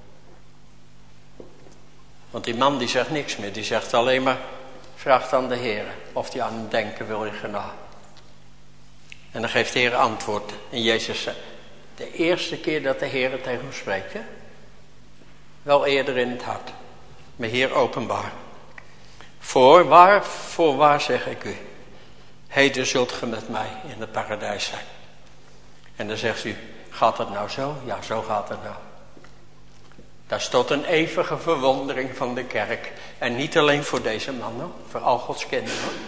Want die man die zegt niks meer, die zegt alleen maar, vraagt aan de Heer of hij aan hem denken wil in genade. En dan geeft de Heer antwoord. En Jezus zei, de eerste keer dat de Heer tegen hem spreekt, hè? Wel eerder in het hart, maar hier openbaar. Voorwaar, voorwaar zeg ik u, heden zult ge met mij in het paradijs zijn. En dan zegt u, gaat het nou zo? Ja, zo gaat het nou. Dat is tot een eeuwige verwondering van de kerk. En niet alleen voor deze man, hoor, voor al Gods kinderen, hoor.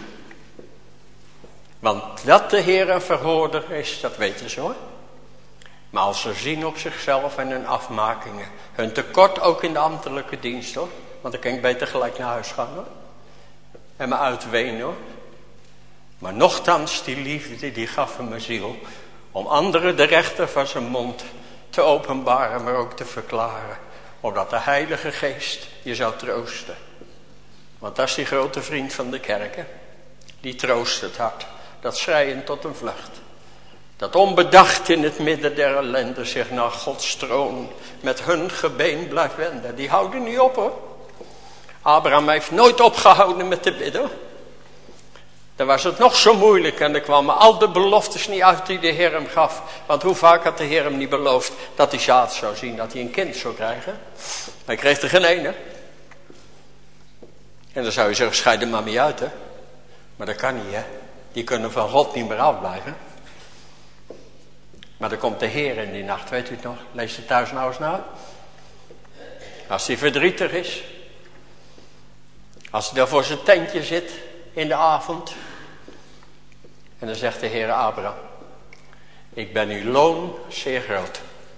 Want dat de Heer een verhoorder is, dat weten ze, hoor. Maar als ze zien op zichzelf en hun afmakingen, hun tekort ook in de ambtelijke dienst, hoor. Want dan kan ik beter gelijk naar huis gaan, hoor. En me uitwenen, hoor. Maar nochtans, die liefde, die gaf hem mijn ziel. Om anderen de rechten van zijn mond te openbaren, maar ook te verklaren. Opdat de Heilige Geest je zou troosten. Want dat is die grote vriend van de kerk, hè? Die troost het hart. Dat schreien tot een vlucht. Dat onbedacht in het midden der ellende zich naar Gods troon met hun gebeen blijft wenden. Die houden niet op, hoor. Abraham heeft nooit opgehouden met te bidden. Dan was het nog zo moeilijk en er kwamen al de beloftes niet uit die de Heer hem gaf. Want hoe vaak had de Heer hem niet beloofd dat hij zaad zou zien, dat hij een kind zou krijgen. Hij kreeg er geen ene. En dan zou je zeggen, scheid er maar mee uit, hè. Maar dat kan niet, hè. Die kunnen van God niet meer afblijven. Maar dan komt de Heer in die nacht, weet u het nog? Lees het thuis nou eens na. Als hij verdrietig is. Als hij daar voor zijn tentje zit in de avond. En dan zegt de Heer Abraham. Ik ben uw loon zeer groot.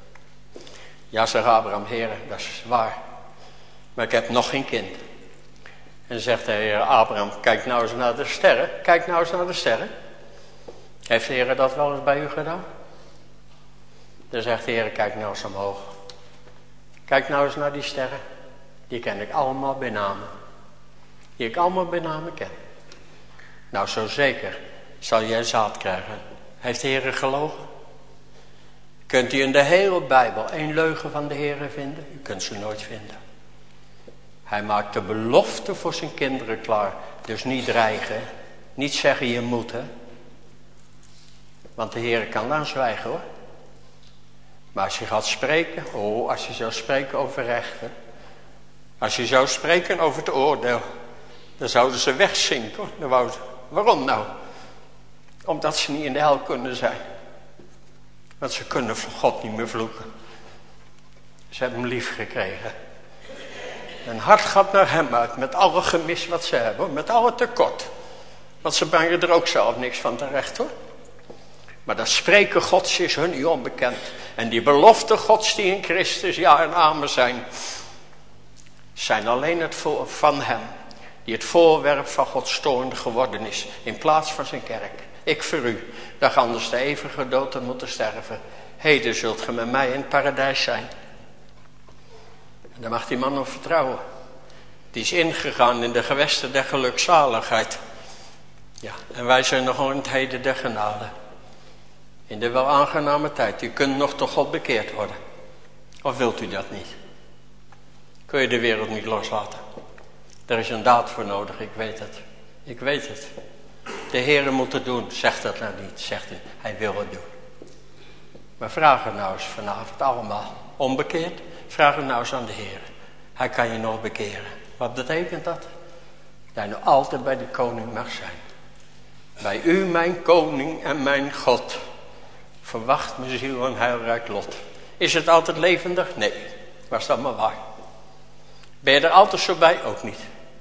Ja, zegt Abraham, Heer, dat is waar. Maar ik heb nog geen kind. En dan zegt de Heer Abraham, kijk nou eens naar de sterren. Kijk nou eens naar de sterren. Heeft de Heer dat wel eens bij u gedaan? Dan zegt de Heer, kijk nou eens omhoog. Kijk nou eens naar die sterren. Die ken ik allemaal bij namen. Die ik allemaal bij namen ken. Nou, zo zeker zal jij zaad krijgen. Heeft de Heer gelogen? Kunt u in de hele Bijbel één leugen van de Heer vinden? U kunt ze nooit vinden. Hij maakt de belofte voor zijn kinderen klaar. Dus niet dreigen. Niet zeggen je moet, hè. Want de Heer kan dan zwijgen, hoor. Maar als je gaat spreken, oh, als je zou spreken over rechten. Als je zou spreken over het oordeel. Dan zouden ze wegzinken, hoor. Dan wou ze, waarom nou? Omdat ze niet in de hel kunnen zijn. Want ze kunnen voor God niet meer vloeken. Ze hebben hem lief gekregen. Hun hart gaat naar hem uit. Met alle gemis wat ze hebben. Met alle tekort. Want ze brengen er ook zelf niks van terecht, hoor. Maar dat spreken Gods is hun niet onbekend. En die belofte Gods die in Christus ja en amen zijn. Zijn alleen het voor, van hem. Die het voorwerp van Gods toorn geworden is. In plaats van zijn kerk. Ik voor u. Dat anders de eeuwige dood te moeten sterven. Heden zult ge met mij in het paradijs zijn. En daar mag die man op vertrouwen. Die is ingegaan in de gewesten der gelukzaligheid. Ja, en wij zijn nog in het heden der genade. In de wel aangename tijd. U kunt nog tot God bekeerd worden. Of wilt u dat niet? Kun je de wereld niet loslaten? Er is een daad voor nodig, ik weet het. Ik weet het. De Heere moet het doen. Zegt dat nou niet. Zegt hij, hij wil het doen. Maar vraag het nou eens vanavond allemaal. Onbekeerd? Vraag het nou eens aan de Heer. Hij kan je nog bekeren. Wat betekent dat? Dat je nog altijd bij de koning mag zijn. Bij u mijn koning en mijn God. Verwacht mijn ziel een heilrijk lot. Is het altijd levendig? Nee. Was dat maar waar. Ben je er altijd zo bij? Ook niet.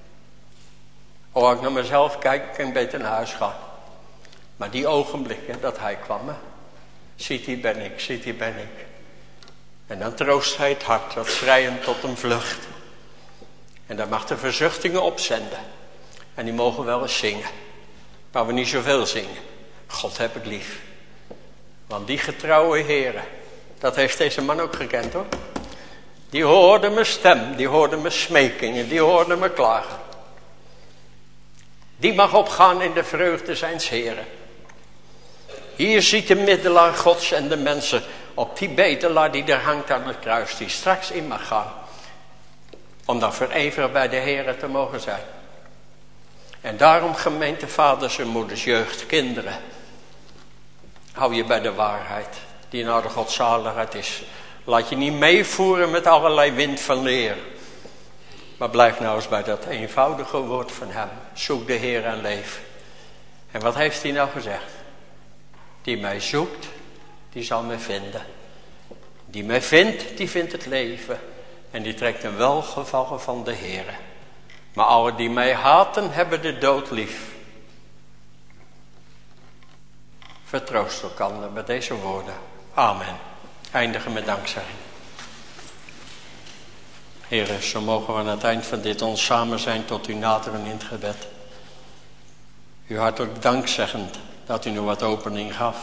Oh, als ik naar mezelf kijk, kan ik beter naar huis gaan. Maar die ogenblikken dat hij kwam, hè, ziet hier ben ik, ziet hier ben ik. En dan troost hij het hart, dat schreien tot een vlucht. En dan mag de verzuchtingen opzenden. En die mogen wel eens zingen. Maar we niet zoveel zingen. God heb ik lief. Want die getrouwe heren, dat heeft deze man ook gekend, hoor. Die hoorde mijn stem, die hoorde mijn smekingen, die hoorde me klagen. Die mag opgaan in de vreugde zijns Heren. Hier ziet de middelaar Gods en de mensen op die bedelaar die er hangt aan het kruis, die straks in mag gaan. Om dan voor eeuwig bij de Heren te mogen zijn. En daarom gemeente vaders en moeders, jeugd, kinderen. Hou je bij de waarheid, die nou de godzaligheid is. Laat je niet meevoeren met allerlei wind van leer. Maar blijf nou eens bij dat eenvoudige woord van hem. Zoek de Heer en leef. En wat heeft hij nou gezegd? Die mij zoekt, die zal mij vinden. Die mij vindt, die vindt het leven. En die trekt een welgevallen van de Heer. Maar alle die mij haten, hebben de dood lief. Vertroost elkander met deze woorden. Amen. Eindigen met dankzegging. Heere, zo mogen we aan het eind van dit ons samen zijn tot u naderen in het gebed. U hartelijk dankzeggend dat u nu wat opening gaf.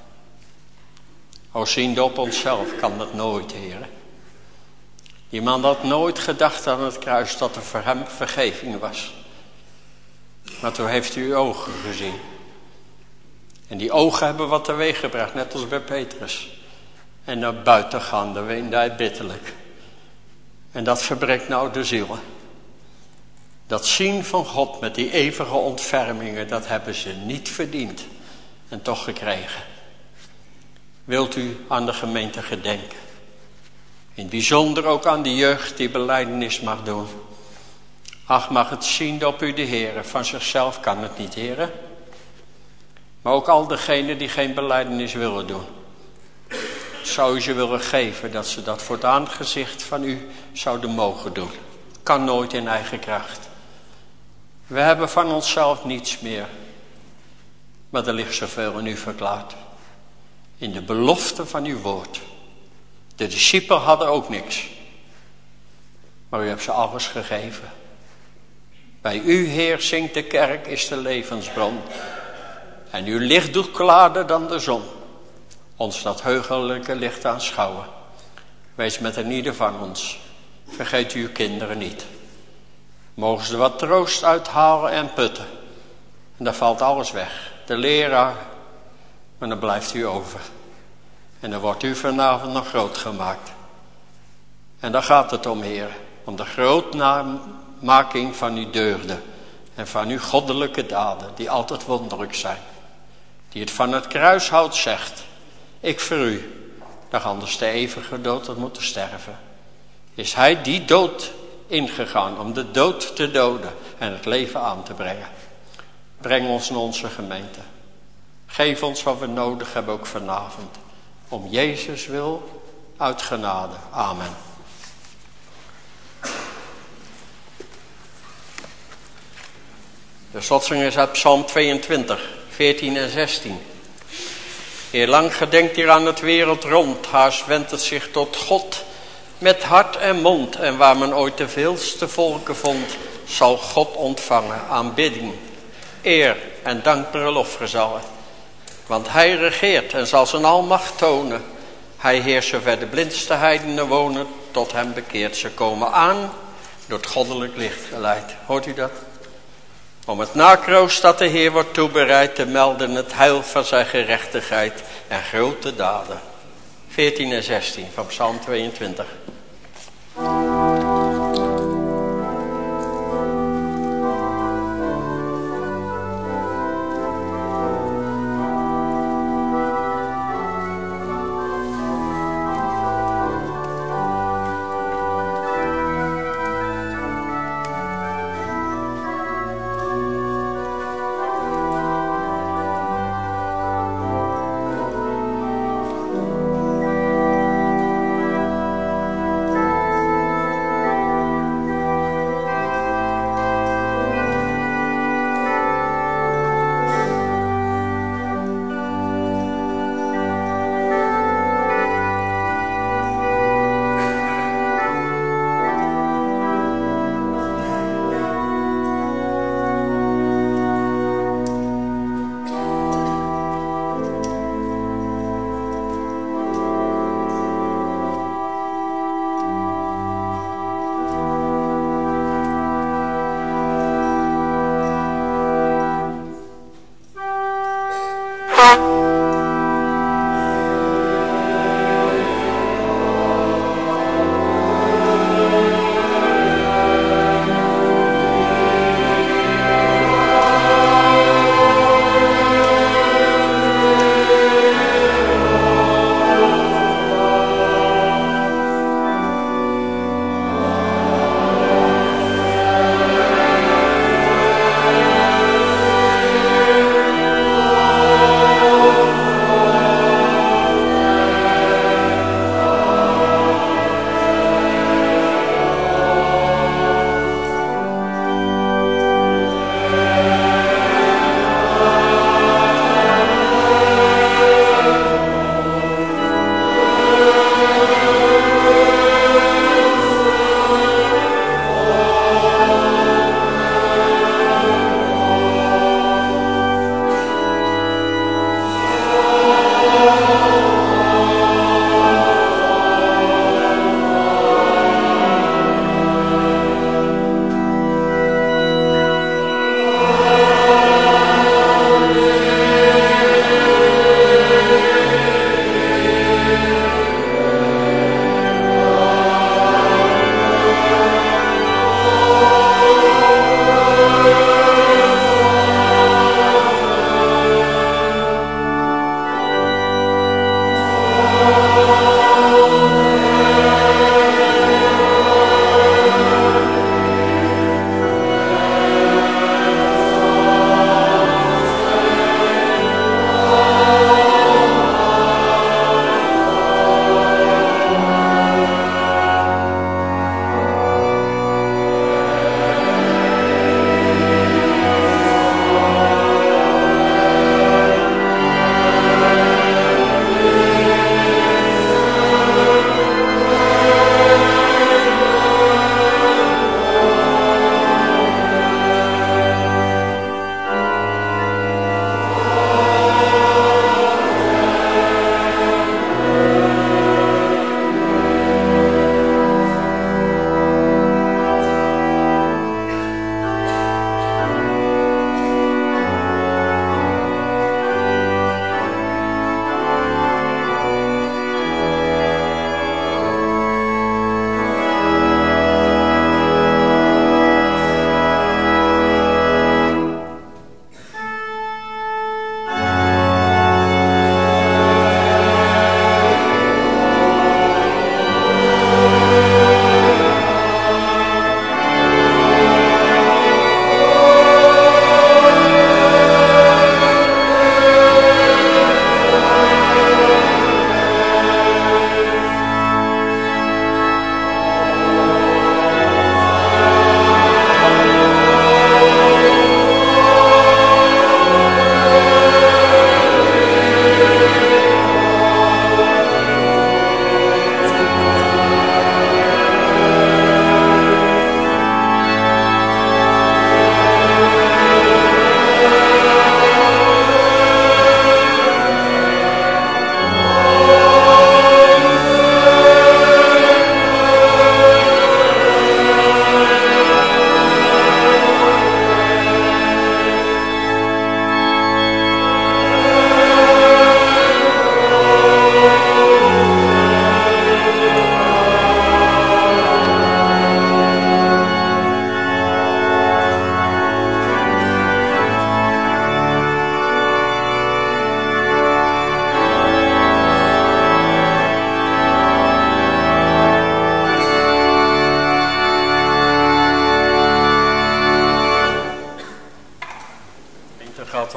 O, ziende op onszelf kan dat nooit, Heere. Die man had nooit gedacht aan het kruis dat er voor hem vergeving was. Maar toen heeft u uw ogen gezien. En die ogen hebben wat teweeg gebracht, net als bij Petrus. En naar buiten gaande weende hij bitterlijk. En dat verbreekt nou de ziel. Dat zien van God met die eeuwige ontfermingen, dat hebben ze niet verdiend. En toch gekregen. Wilt u aan de gemeente gedenken? In het bijzonder ook aan de jeugd die belijdenis mag doen. Ach, mag het zien op u de Heere. Van zichzelf kan het niet, Heere. Maar ook al degenen die geen belijdenis willen doen. zou u ze willen geven dat ze dat voor het aangezicht van u zouden mogen doen. Kan nooit in eigen kracht. We hebben van onszelf niets meer. Maar er ligt zoveel in u verklaard. In de belofte van uw woord. De discipelen hadden ook niks. Maar u hebt ze alles gegeven. Bij u, Heer, zingt de kerk, is de levensbron. En uw licht doet klaarder dan de zon. Ons dat heugelijke licht aanschouwen. Wees met een ieder van ons. Vergeet uw kinderen niet. Mogen ze wat troost uithalen en putten. En dan valt alles weg. De leraar. Maar dan blijft u over. En dan wordt u vanavond nog groot gemaakt. En daar gaat het om, Heer. Om de grootmaking van uw deugden. En van uw goddelijke daden. Die altijd wonderlijk zijn. Die het van het kruishout zegt. Ik voor u. Dat anders de eeuwige dood had moeten sterven. Is hij die dood ingegaan om de dood te doden en het leven aan te brengen. Breng ons naar onze gemeente. Geef ons wat we nodig hebben ook vanavond. Om Jezus wil, uit genade. Amen. De slotzing is uit Psalm tweeëntwintig, veertien en zestien. Heer, lang gedenkt hier aan het wereld rond. Haast wendt het zich tot God met hart en mond. En waar men ooit de veelste volken vond, zal God ontvangen aanbidding, eer en dankbare lofgezallen. Want hij regeert en zal zijn almacht tonen. Hij heerst zover de blindste heidenen wonen, tot hem bekeert. Ze komen aan, door het goddelijk licht geleid. Hoort u dat? Om het nakroost dat de Heer wordt toebereid te melden het heil van zijn gerechtigheid en grote daden. veertien en zestien van Psalm tweeëntwintig.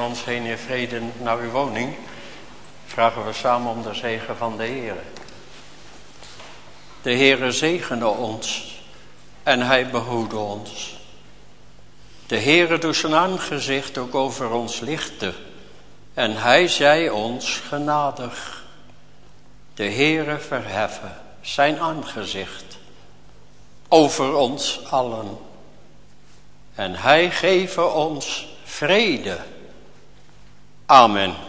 ons heen in vrede naar uw woning, vragen we samen om de zegen van de Heere. De Heere zegene ons en hij behoede ons. De Heere doet zijn aangezicht ook over ons lichten en hij zij ons genadig. De Heere verheffen zijn aangezicht over ons allen en hij geven ons vrede. Amen.